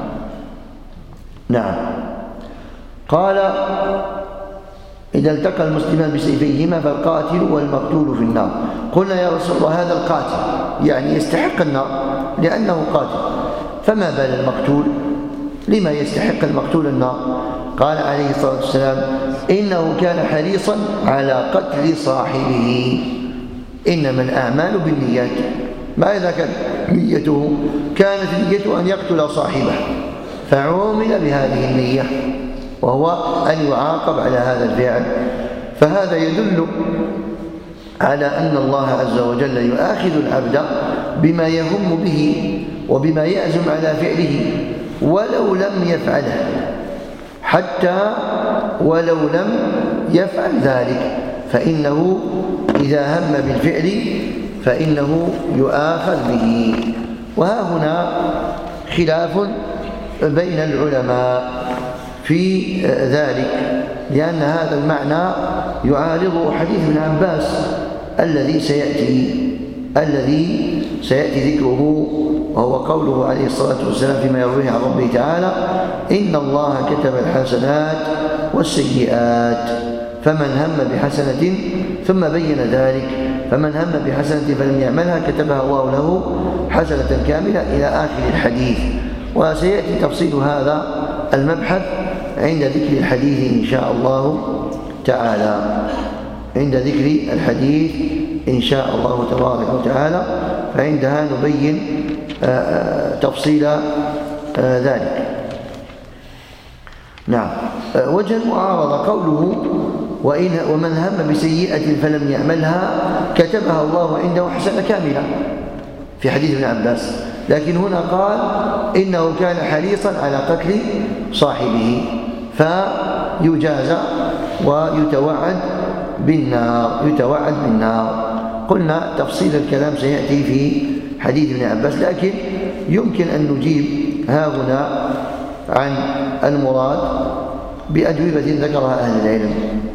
نعم. قال: إذا التقى المسلمان بسيفيهما فالقاتل والمقتول في النار. قلنا: يا رسول الله هذا القاتل يعني يستحق النار لأنه قاتل، فما بال المقتول؟ لما يستحق المقتول النار؟ قال عليه الصلاة والسلام: إنه كان حريصا على قتل صاحبه، إنما الأعمال بالنيات. ماذا كانت نيته؟ كانت نيته أن يقتل صاحبه، فعومل بهذه النية، وهو أن يعاقب على هذا الفعل. فهذا يدل على أن الله عز وجل يؤاخذ العبد بما يهم به وبما يعزم على فعله ولو لم يفعله، حتى ولو لم يفعل ذلك، فإنه إذا هم بالفعل فإنه يؤاخذ به. وها هنا خلاف بين العلماء في ذلك، لأن هذا المعنى يعارض حديث ابن عباس الذي سيأتي الذي سيأتي ذكره، وهو قوله عليه الصلاة والسلام فيما يرويه عن ربه تعالى: إن الله كتب الحسنات والسيئات فمن هم بحسنة، ثم بين ذلك: فمن هم بحسنة فلم يعملها كتبها الله له حسنة كاملة إلى آخر الحديث. وسيأتي تفصيل هذا المبحث عند ذكر الحديث إن شاء الله تعالى، عند ذكر الحديث إن شاء الله تبارك وتعالى، فعندها نبين تفصيل ذلك. نعم. وجه المعارضة قوله: وإن ومن هم بسيئة فلم يعملها كتبها الله عنده حسنة كاملة في حديث ابن عباس، لكن هنا قال إنه كان حريصا على قتل صاحبه فيجازى ويتوعد بالنار يتوعد بالنار. قلنا تفصيل الكلام سيأتي في حديث ابن عباس، لكن يمكن أن نجيب ها هنا عن المراد بأجوبة ذكرها أهل العلم.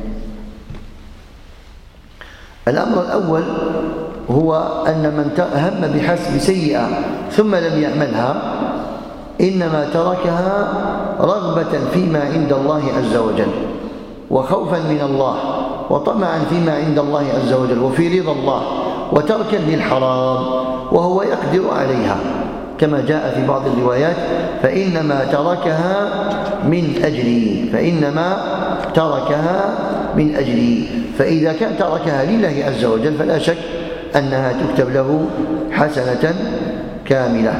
الأمر الأول هو أن من هم بحسب سيئة ثم لم يعملها إنما تركها رغبة فيما عند الله عز وجل، وخوفا من الله، وطمعا فيما عند الله عز وجل، وفي رضا الله، وتركا للحرام وهو يقدر عليها، كما جاء في بعض الروايات: فإنما تركها من أجلي فإنما تركها من أجلي. فإذا كان تركها لله عز وجل فلا شك أنها تكتب له حسنة كاملة.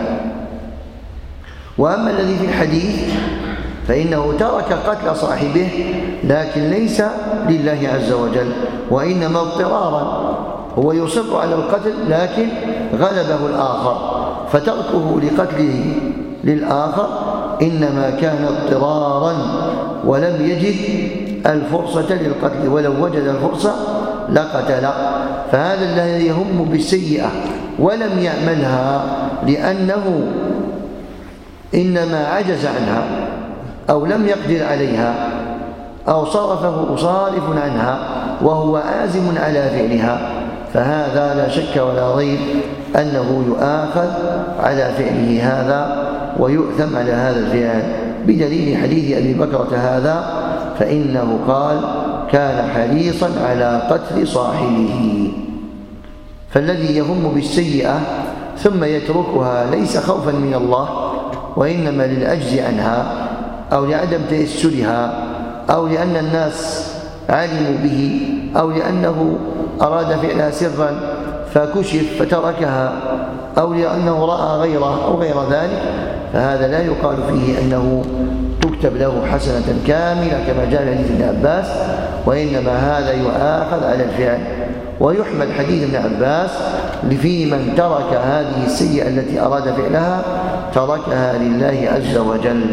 وأما الذي في الحديث فإنه ترك قتل صاحبه لكن ليس لله عز وجل، وإنما اضطرارا، هو يصر على القتل لكن غلبه الآخر، فتركه لقتله للآخر إنما كان اضطرارا ولم يجد الفرصة للقتل، ولو وجد الفرصة لقتل. فهذا الذي يهم بالسيئة ولم يعملها لأنه إنما عجز عنها أو لم يقدر عليها أو صرفه صارف عنها وهو آزم على فعلها، فهذا لا شك ولا ريب أنه يؤاخذ على فعله هذا ويؤثم على هذا الفعل، بدليل حديث أبي بكرة هذا، فإنه قال: كان حريصا على قتل صاحبه. فالذي يهم بالسيئة ثم يتركها ليس خوفا من الله، وإنما للعجز عنها أو لعدم تيسرها أو لأن الناس علموا به أو لأنه أراد فعلها سرا فكشف فتركها أو لأنه رأى غيره أو غير ذلك، فهذا لا يقال فيه أنه تكتب له حسنة كاملة كما جاء في حديث ابن عباس، وإنما هذا يؤاخذ على الفعل. ويحمل حديث ابن عباس في من ترك هذه السيئة التي أراد فعلها تركها لله عز وجل.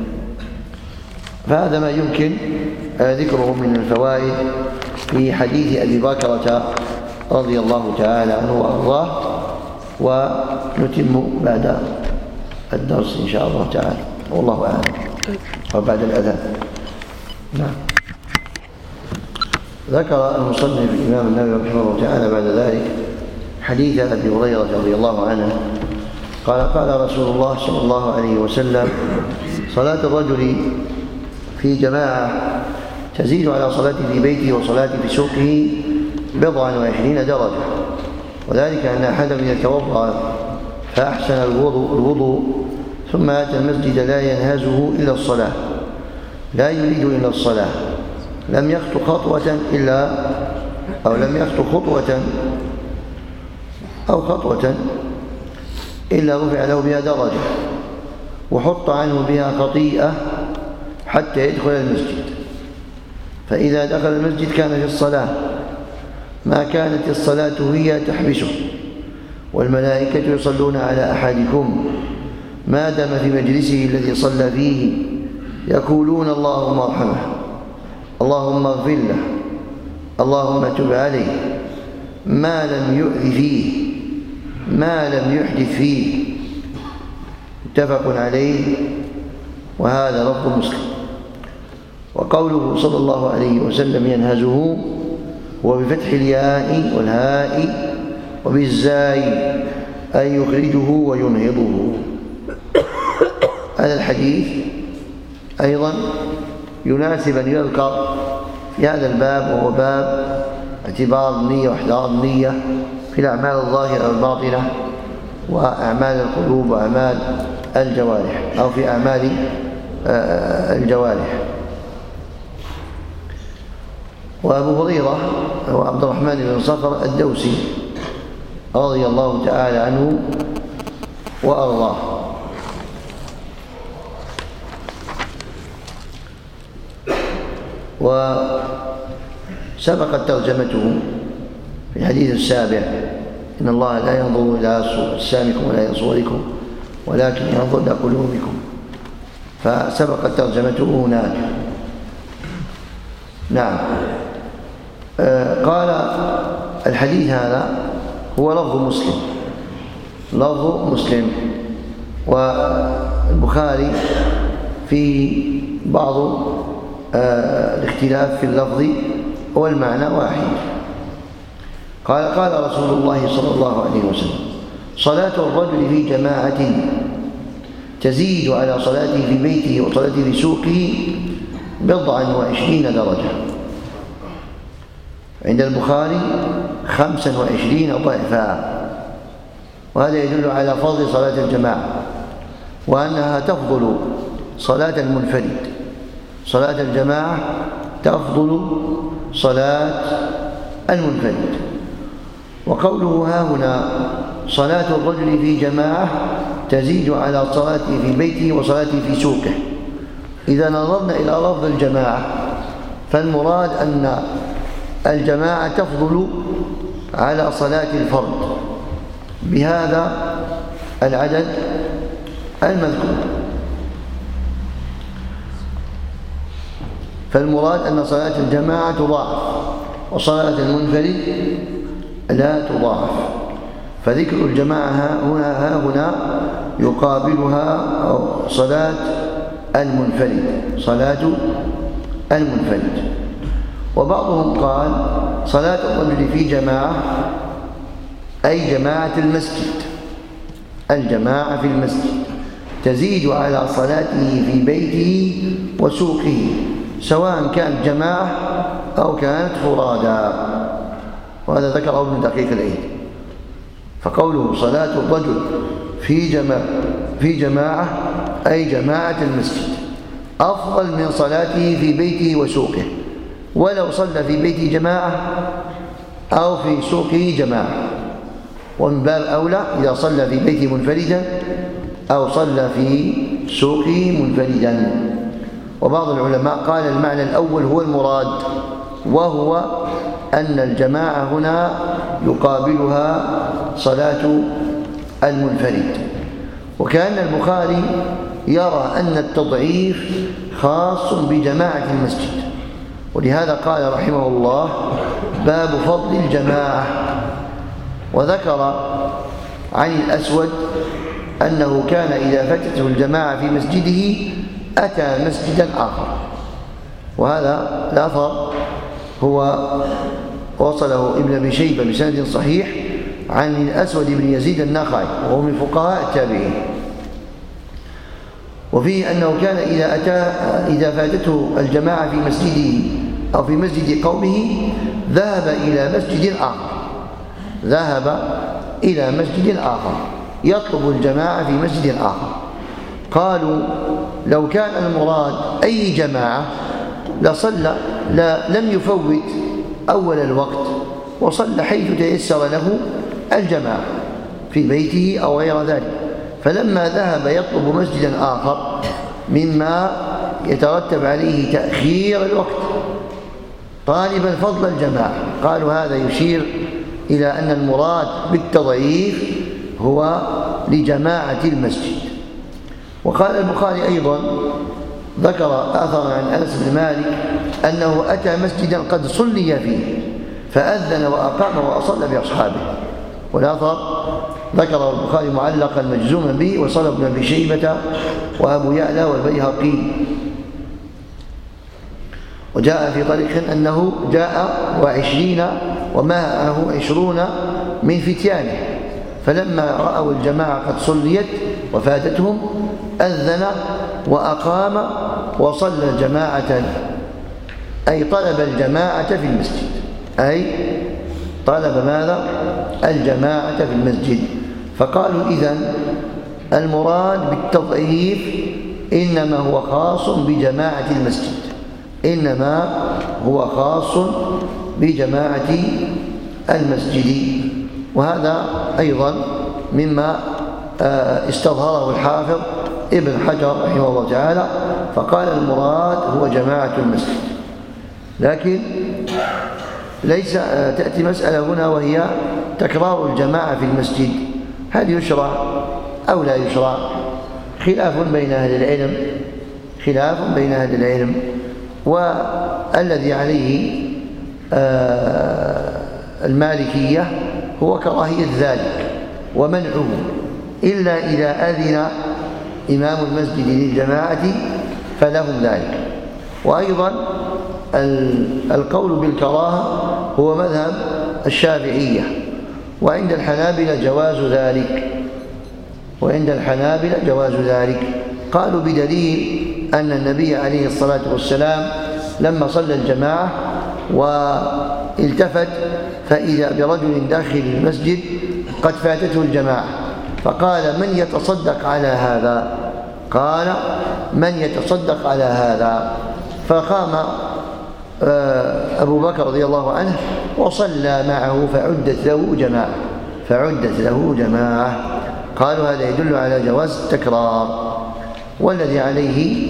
فهذا ما يمكن ذكره من الفوائد في حديث أبي بكرة رضي الله تعالى عنه وأرضاه، ونتم بعد الدرس إن شاء الله تعالى، والله أعلم، أو بعد الأذان. نعم. ذكر المصنف الإمام النووي رحمه الله تعالى بعد ذلك حديث أبي هريرة رضي الله عنه قال: قال رسول الله صلى الله عليه وسلم: صلاة الرجل في جماعة تزيد على صلاته في بيته وصلاته في سوقه بضعا وعشرين درجة، وذلك أن أحدهم يتوضأ فأحسن الوضوء, الوضوء ثم أتى المسجد لا ينهزه إلا الصلاة، لا يريد إلا الصلاة، لم يخطو خطوة إلا أو لم يخطو خطوة أو خطوة إلا رفع له بها درجة وحط عنه بها خطيئة حتى يدخل المسجد، فإذا دخل المسجد كان في الصلاة ما كانت الصلاة هي تحبسه، والملائكة يصلون على أحدكم ما دام في مجلسه الذي صلى فيه، يقولون: اللهم ارحمه، اللهم اغفر له، اللهم تب عليه، ما لم يؤذ فيه ما لم يحدث فيه، متفق عليه، وهذا لفظ مسلم. وقوله صلى الله عليه وسلم ينهزه هو بفتح الياء والهاء وبالزاي، أي يخرجه وينهضه. هذا الحديث أيضا يناسب أن يذكر في هذا الباب، وهو باب اعتبار النية واحترام النية في الأعمال الظاهرة والباطنة وأعمال القلوب وأعمال الجوارح، أو في أعمال الجوارح. وأبو هريرة هو عبد الرحمن بن صخر الدوسي رضي الله تعالى عنه وأرضاه. وسبقت ترجمته في الحديث السابع: إن الله لا ينظر إلى أجسامكم ولا إلى صوركم ولكن ينظر إلى قلوبكم، فسبقت ترجمته هناك. نعم. آه قال الحديث هذا هو لفظ مسلم، لفظ مسلم، والبخاري فيه بعض آه الاختلاف في اللفظ والمعنى واحد. قال قال رسول الله صلى الله عليه وسلم: صلاة الرجل في جماعة تزيد على صلاته في بيته وصلاته في سوقه بضعا وعشرين درجة. عند البخاري خمسا وعشرين ضعفا، وهذا يدل على فضل صلاة الجماعة، وأنها تفضل صلاة المنفرد. صلاة الجماعة تفضل صلاة المنفرد. وقوله ها هنا صلاة الرجل في جماعة تزيد على صلاته في بيته وصلاته في سوقه، إذا نظرنا إلى لفظ الجماعة فالمراد أن الجماعة تفضل على صلاة الفرد بهذا العدد المذكور. فالمراد أن صلاة الجماعة تضاعف وصلاة المنفرد لا تضاعف، فذكر الجماعة هنا ها هنا يقابلها صلاة المنفرد، صلاة المنفرد. وبعضهم قال صلاة الرجل في جماعة أي جماعة المسجد، الجماعة في المسجد تزيد على صلاته في بيته وسوقه، سواء كانت جماعة أو كانت فرادا، وهذا ذكره ابن دقيق العيد. فقوله صلاة الرجل في جماعة في جماعة أي جماعة المسجد أفضل من صلاته في بيته وسوقه، ولو صلى في بيته جماعة أو في سوقه جماعة، ومن باب أولى إذا صلى في بيته منفردا أو صلى في سوقه منفردا. وبعض العلماء قال المعنى الأول هو المراد، وهو أن الجماعة هنا يقابلها صلاة المنفرد. وكأن البخاري يرى أن التضعيف خاص بجماعة المسجد، ولهذا قال رحمه الله باب فضل الجماعة. وذكر عن الأسود أنه كان إذا فاتته الجماعة في مسجده أتى مسجدا آخر، وهذا الأثر هو وصله ابن أبي شيبة بسند صحيح عن الأسود بن يزيد النخعي، وهو من فقهاء التابعين. وفيه أنه كان إذا أتى إذا فاتته الجماعة في مسجده أو في مسجد قومه ذهب إلى مسجد آخر، ذهب إلى مسجد آخر يطلب الجماعة في مسجد آخر. قالوا لو كان المراد أي جماعة لصلى لا لم يفوت أول الوقت وصلى حيث تيسر له الجماعة في بيته أو غير ذلك. فلما ذهب يطلب مسجدا آخر مما يترتب عليه تأخير الوقت طالبا فضل الجماعة، قالوا هذا يشير إلى أن المراد بالتضعيف هو لجماعة المسجد. وقال البخاري أيضا ذكر أثرا عن أنس بن مالك أنه أتى مسجدا قد صلي فيه فأذن وأقام وأصلى بأصحابه، والأثر ذكره البخاري معلقا مجزوما به، وصل ابن أبي شيبة وأبو يعلى والبيهقي. وجاء في طريق أنه جاء وعشرين ومعه عشرون من فتيانه، فلما رأوا الجماعة قد صليت وفاتتهم أذن وأقام وصلى جماعة، أي طلب الجماعة في المسجد، أي طلب ماذا؟ الجماعة في المسجد. فقالوا إذن المراد بالتضعيف إنما هو خاص بجماعة المسجد، إنما هو خاص بجماعة المسجد. وهذا أيضا مما استظهره الحافظ ابن حجر رحمه الله تعالى، فقال المراد هو جماعة المسجد. لكن ليس تأتي مسألة هنا وهي تكرار الجماعة في المسجد، هل يشرع أو لا يشرع؟ خلاف بين أهل العلم، خلاف بين أهل العلم. والذي عليه المالكية هو كراهية ذلك ومنعه، إلا إذا أذن إمام المسجد للجماعة فلهم ذلك. وأيضا القول بالكراهة هو مذهب الشافعية، وعند الحنابلة جواز ذلك، وعند الحنابلة جواز ذلك قالوا بدليل أن النبي عليه الصلاة والسلام لما صلى الجماعة والتفت فإذا برجل داخل المسجد قد فاتته الجماعة، فقال من يتصدق على هذا؟ قال من يتصدق على هذا؟ فقام أبو بكر رضي الله عنه وصلى معه فعدت له جماعة، فعدت له جماعة. قالوا هذا يدل على جواز التكرار. والذي عليه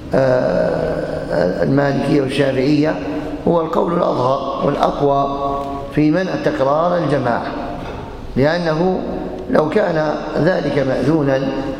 المالكية والشافعية هو القول الأظهر والأقوى في منع تكرار الجماعة، لأنه لو كان ذلك مأذونا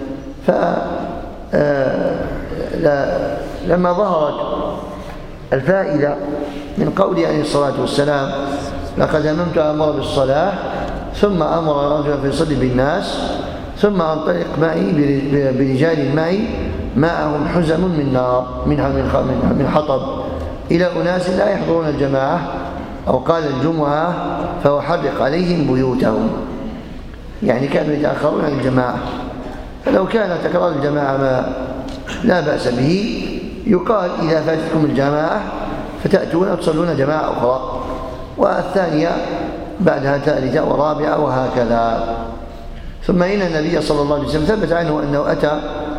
فلما ظهرت الفائدة من قوله عليه الصلاة والسلام لقد هممت أمر بالصلاة ثم أمر رجلا فيصلي بالناس ثم أنطلق معي برجال معي معهم حزم من نار من حطب إلى أناس لا يحضرون الجماعة أو قال الجمعة فأحرق عليهم بيوتهم، يعني كانوا يتأخرون عن الجماعة. فلو كان تكرار الجماعة ما لا بأس به يقال إذا فاتتكم الجماعة فتأتون وتصلون جماعة أخرى، والثانية بعدها ثالثة ورابعة وهكذا. ثم إن النبي صلى الله عليه وسلم ثبت عنه أنه أتى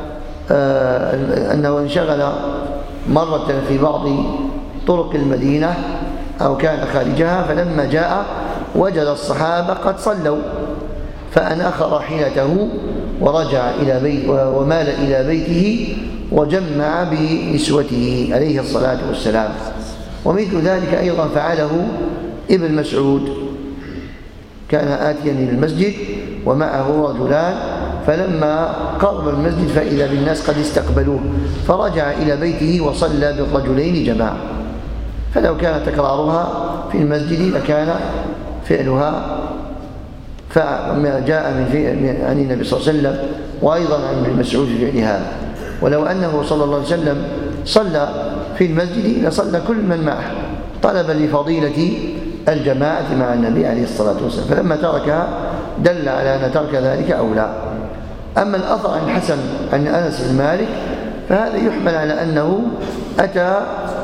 آه أنه انشغل مرة في بعض طرق المدينة أو كان خارجها، فلما جاء وجد الصحابة قد صلوا فأناخ راحلته ورجع إلى بيت ومال إلى بيته وجمع بنسوته عليه الصلاة والسلام. ومثل ذلك أيضا فعله ابن مسعود، كان آتيا للمسجد ومعه رجلان، فلما قرب المسجد فإذا بالناس قد استقبلوه فرجع إلى بيته وصلى بالرجلين جماعة. فلو كان تكرارها في المسجد لكان فعلها فما جاء من عن النبي صلى الله عليه وسلم وأيضا عن ابن مسعود في فعل هذا. ولو أنه صلى الله عليه وسلم صلى في المسجد لصلى كل من معه طلبا لفضيلة الجماعة مع النبي عليه الصلاة والسلام، فلما تركها دل على أن ترك ذلك أولى. أما الأثر عن الحسن عن أنس بن مالك فهذا يحمل على أنه أتى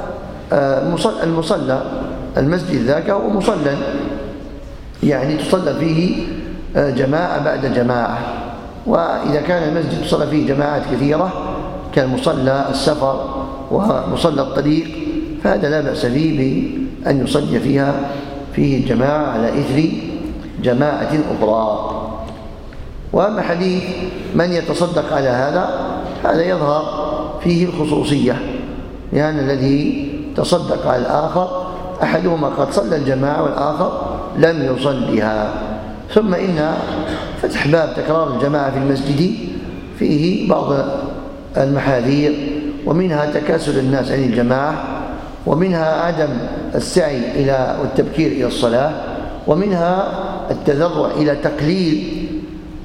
المصلى المسجد ذاك هو مصلى، يعني تصلى فيه جماعة بعد جماعة. وإذا كان المسجد تصلى فيه جماعات كثيرة كمصلى السفر ومصلى الطريق فهذا لا بأس به بأن يصلي فيها فيه الجماعة على إثر جماعة أخرى. وأما حديث من يتصدق على هذا هذا يظهر فيه الخصوصية، لأن الذي تصدق على الآخر أحدهما قد صلى الجماعة والآخر لم يصلها. ثم إن فتح باب تكرار الجماعة في المسجد فيه بعض المحاذير، ومنها تكاسل الناس عن الجماعة، ومنها عدم السعي إلى والتبكير إلى الصلاة، ومنها التذرع إلى تقليل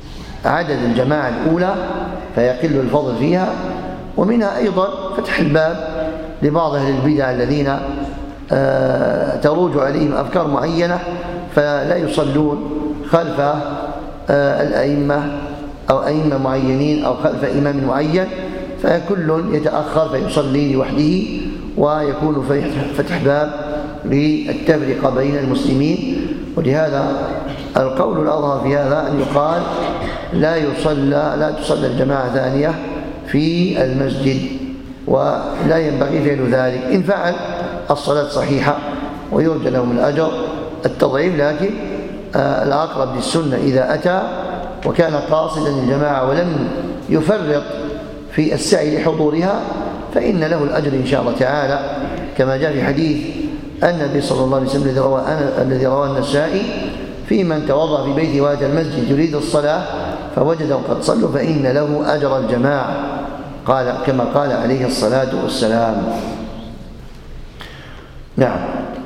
عدد الجماعة الأولى فيقل الفضل فيها، ومنها أيضا فتح الباب لبعض أهل البدع الذين تروج عليهم أفكار معينة فلا يصلون خلف الأئمة أو أئمة معينين أو خلف إمام معين، فكل يتأخر فيصلي لوحده، ويكون فتح باب للتفرقة بين المسلمين. ولهذا القول الأظهر في هذا أن يقال لا يصلى لا تصلى الجماعة ثانية في المسجد، ولا ينبغي فعل ذلك. إن فعل الصلاة صحيحة ويرجى لهم الأجر التضعيف، لكن الأقرب للسنة إذا أتى وكان قاصدا الجماعة ولم يفرط في السعي لحضورها فإن له الأجر إن شاء الله تعالى، كما جاء في حديث النبي صلى الله عليه وسلم الذي رواه الذي رواه النسائي في من توضأ في بيته وأتى المسجد يريد الصلاة فوجدهم قد صلوا فإن له أجر الجماعة، قال كما قال عليه الصلاة والسلام. نعم.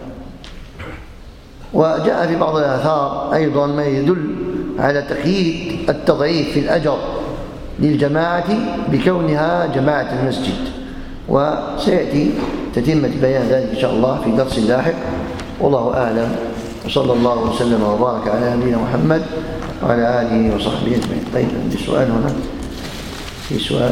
وجاء في بعض الآثار أيضا ما يدل على تقييد التضعيف في الأجر للجماعة بكونها جماعة المسجد، وسيأتي تتمة بيان ذلك إن شاء الله في درس لاحق، والله أعلم، وصلى الله وسلم وبارك على نبينا محمد وعلى آله وصحبه أجمعين. طيب عندي سؤال هنا، في سؤال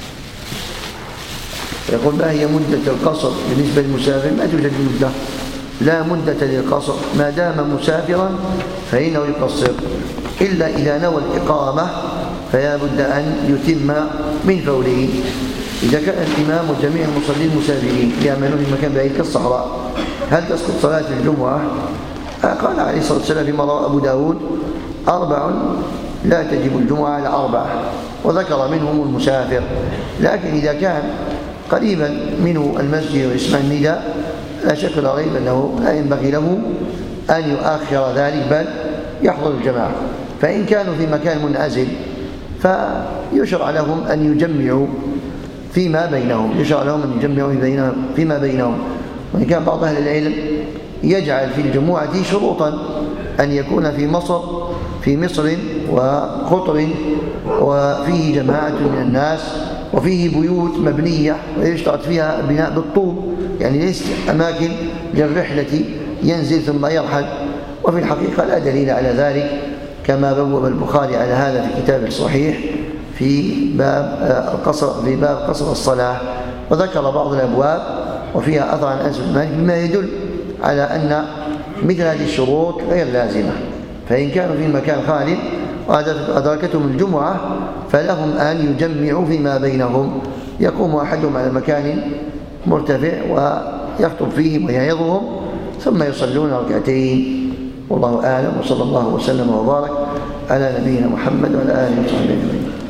يقول: ما هي مدة القصر بالنسبة للمسافر؟ ما توجد مدة، لا مدة للقصر، ما دام مسافرا فإنه يقصر، إلا إذا نوى الإقامة فلا بد أن يتم من فوره. إذا كان الإمام وجميع المصلين المسافرين يعملون في مكان بعيد كالصحراء هل تسقط صلاة الجمعة؟ قال عليه الصلاة والسلام فيما رواه أبو داود: أربع لا تجب الجمعة على أربعة، وذكر منهم المسافر. لكن إذا كان قريبا منه المسجد ويسمع النداء لا شك ولا ريب أنه لا ينبغي له أن يؤخر ذلك بل يحضر الجماعة. فإن كانوا في مكان منعزل فيشرع لهم أن يجمعوا فيما بينهم يشرع لهم أن يجمعوا فيما بينهم. وإن كان بعض أهل العلم يجعل في الجمعة شروطا أن يكون في مصر في مصر وقطر وفيه جماعة من الناس وفيه بيوت مبنية ويشترط فيها البناء بالطوب، يعني ليست أماكن للرحلة ينزل ثم يرحل. وفي الحقيقة لا دليل على ذلك، كما بوب البخاري على هذا في كتابه الصحيح في باب القصر في باب قصر الصلاة، وذكر بعض الأبواب وفيها أثر عن أنس بن مالك بما يدل على أن مثل هذه الشروط غير لازمة. فإن كانوا في مكان خالٍ وأدركتهم الجمعة فلهم أن يجمعوا فيما بينهم، يقوم أحدهم على مكان مرتفع ويخطب فيهم ويعظهم ثم يصلون ركعتين، والله أعلم، وصلى الله وسلم وبارك على نبينا محمد وعلى آله وصحبه أجمعين.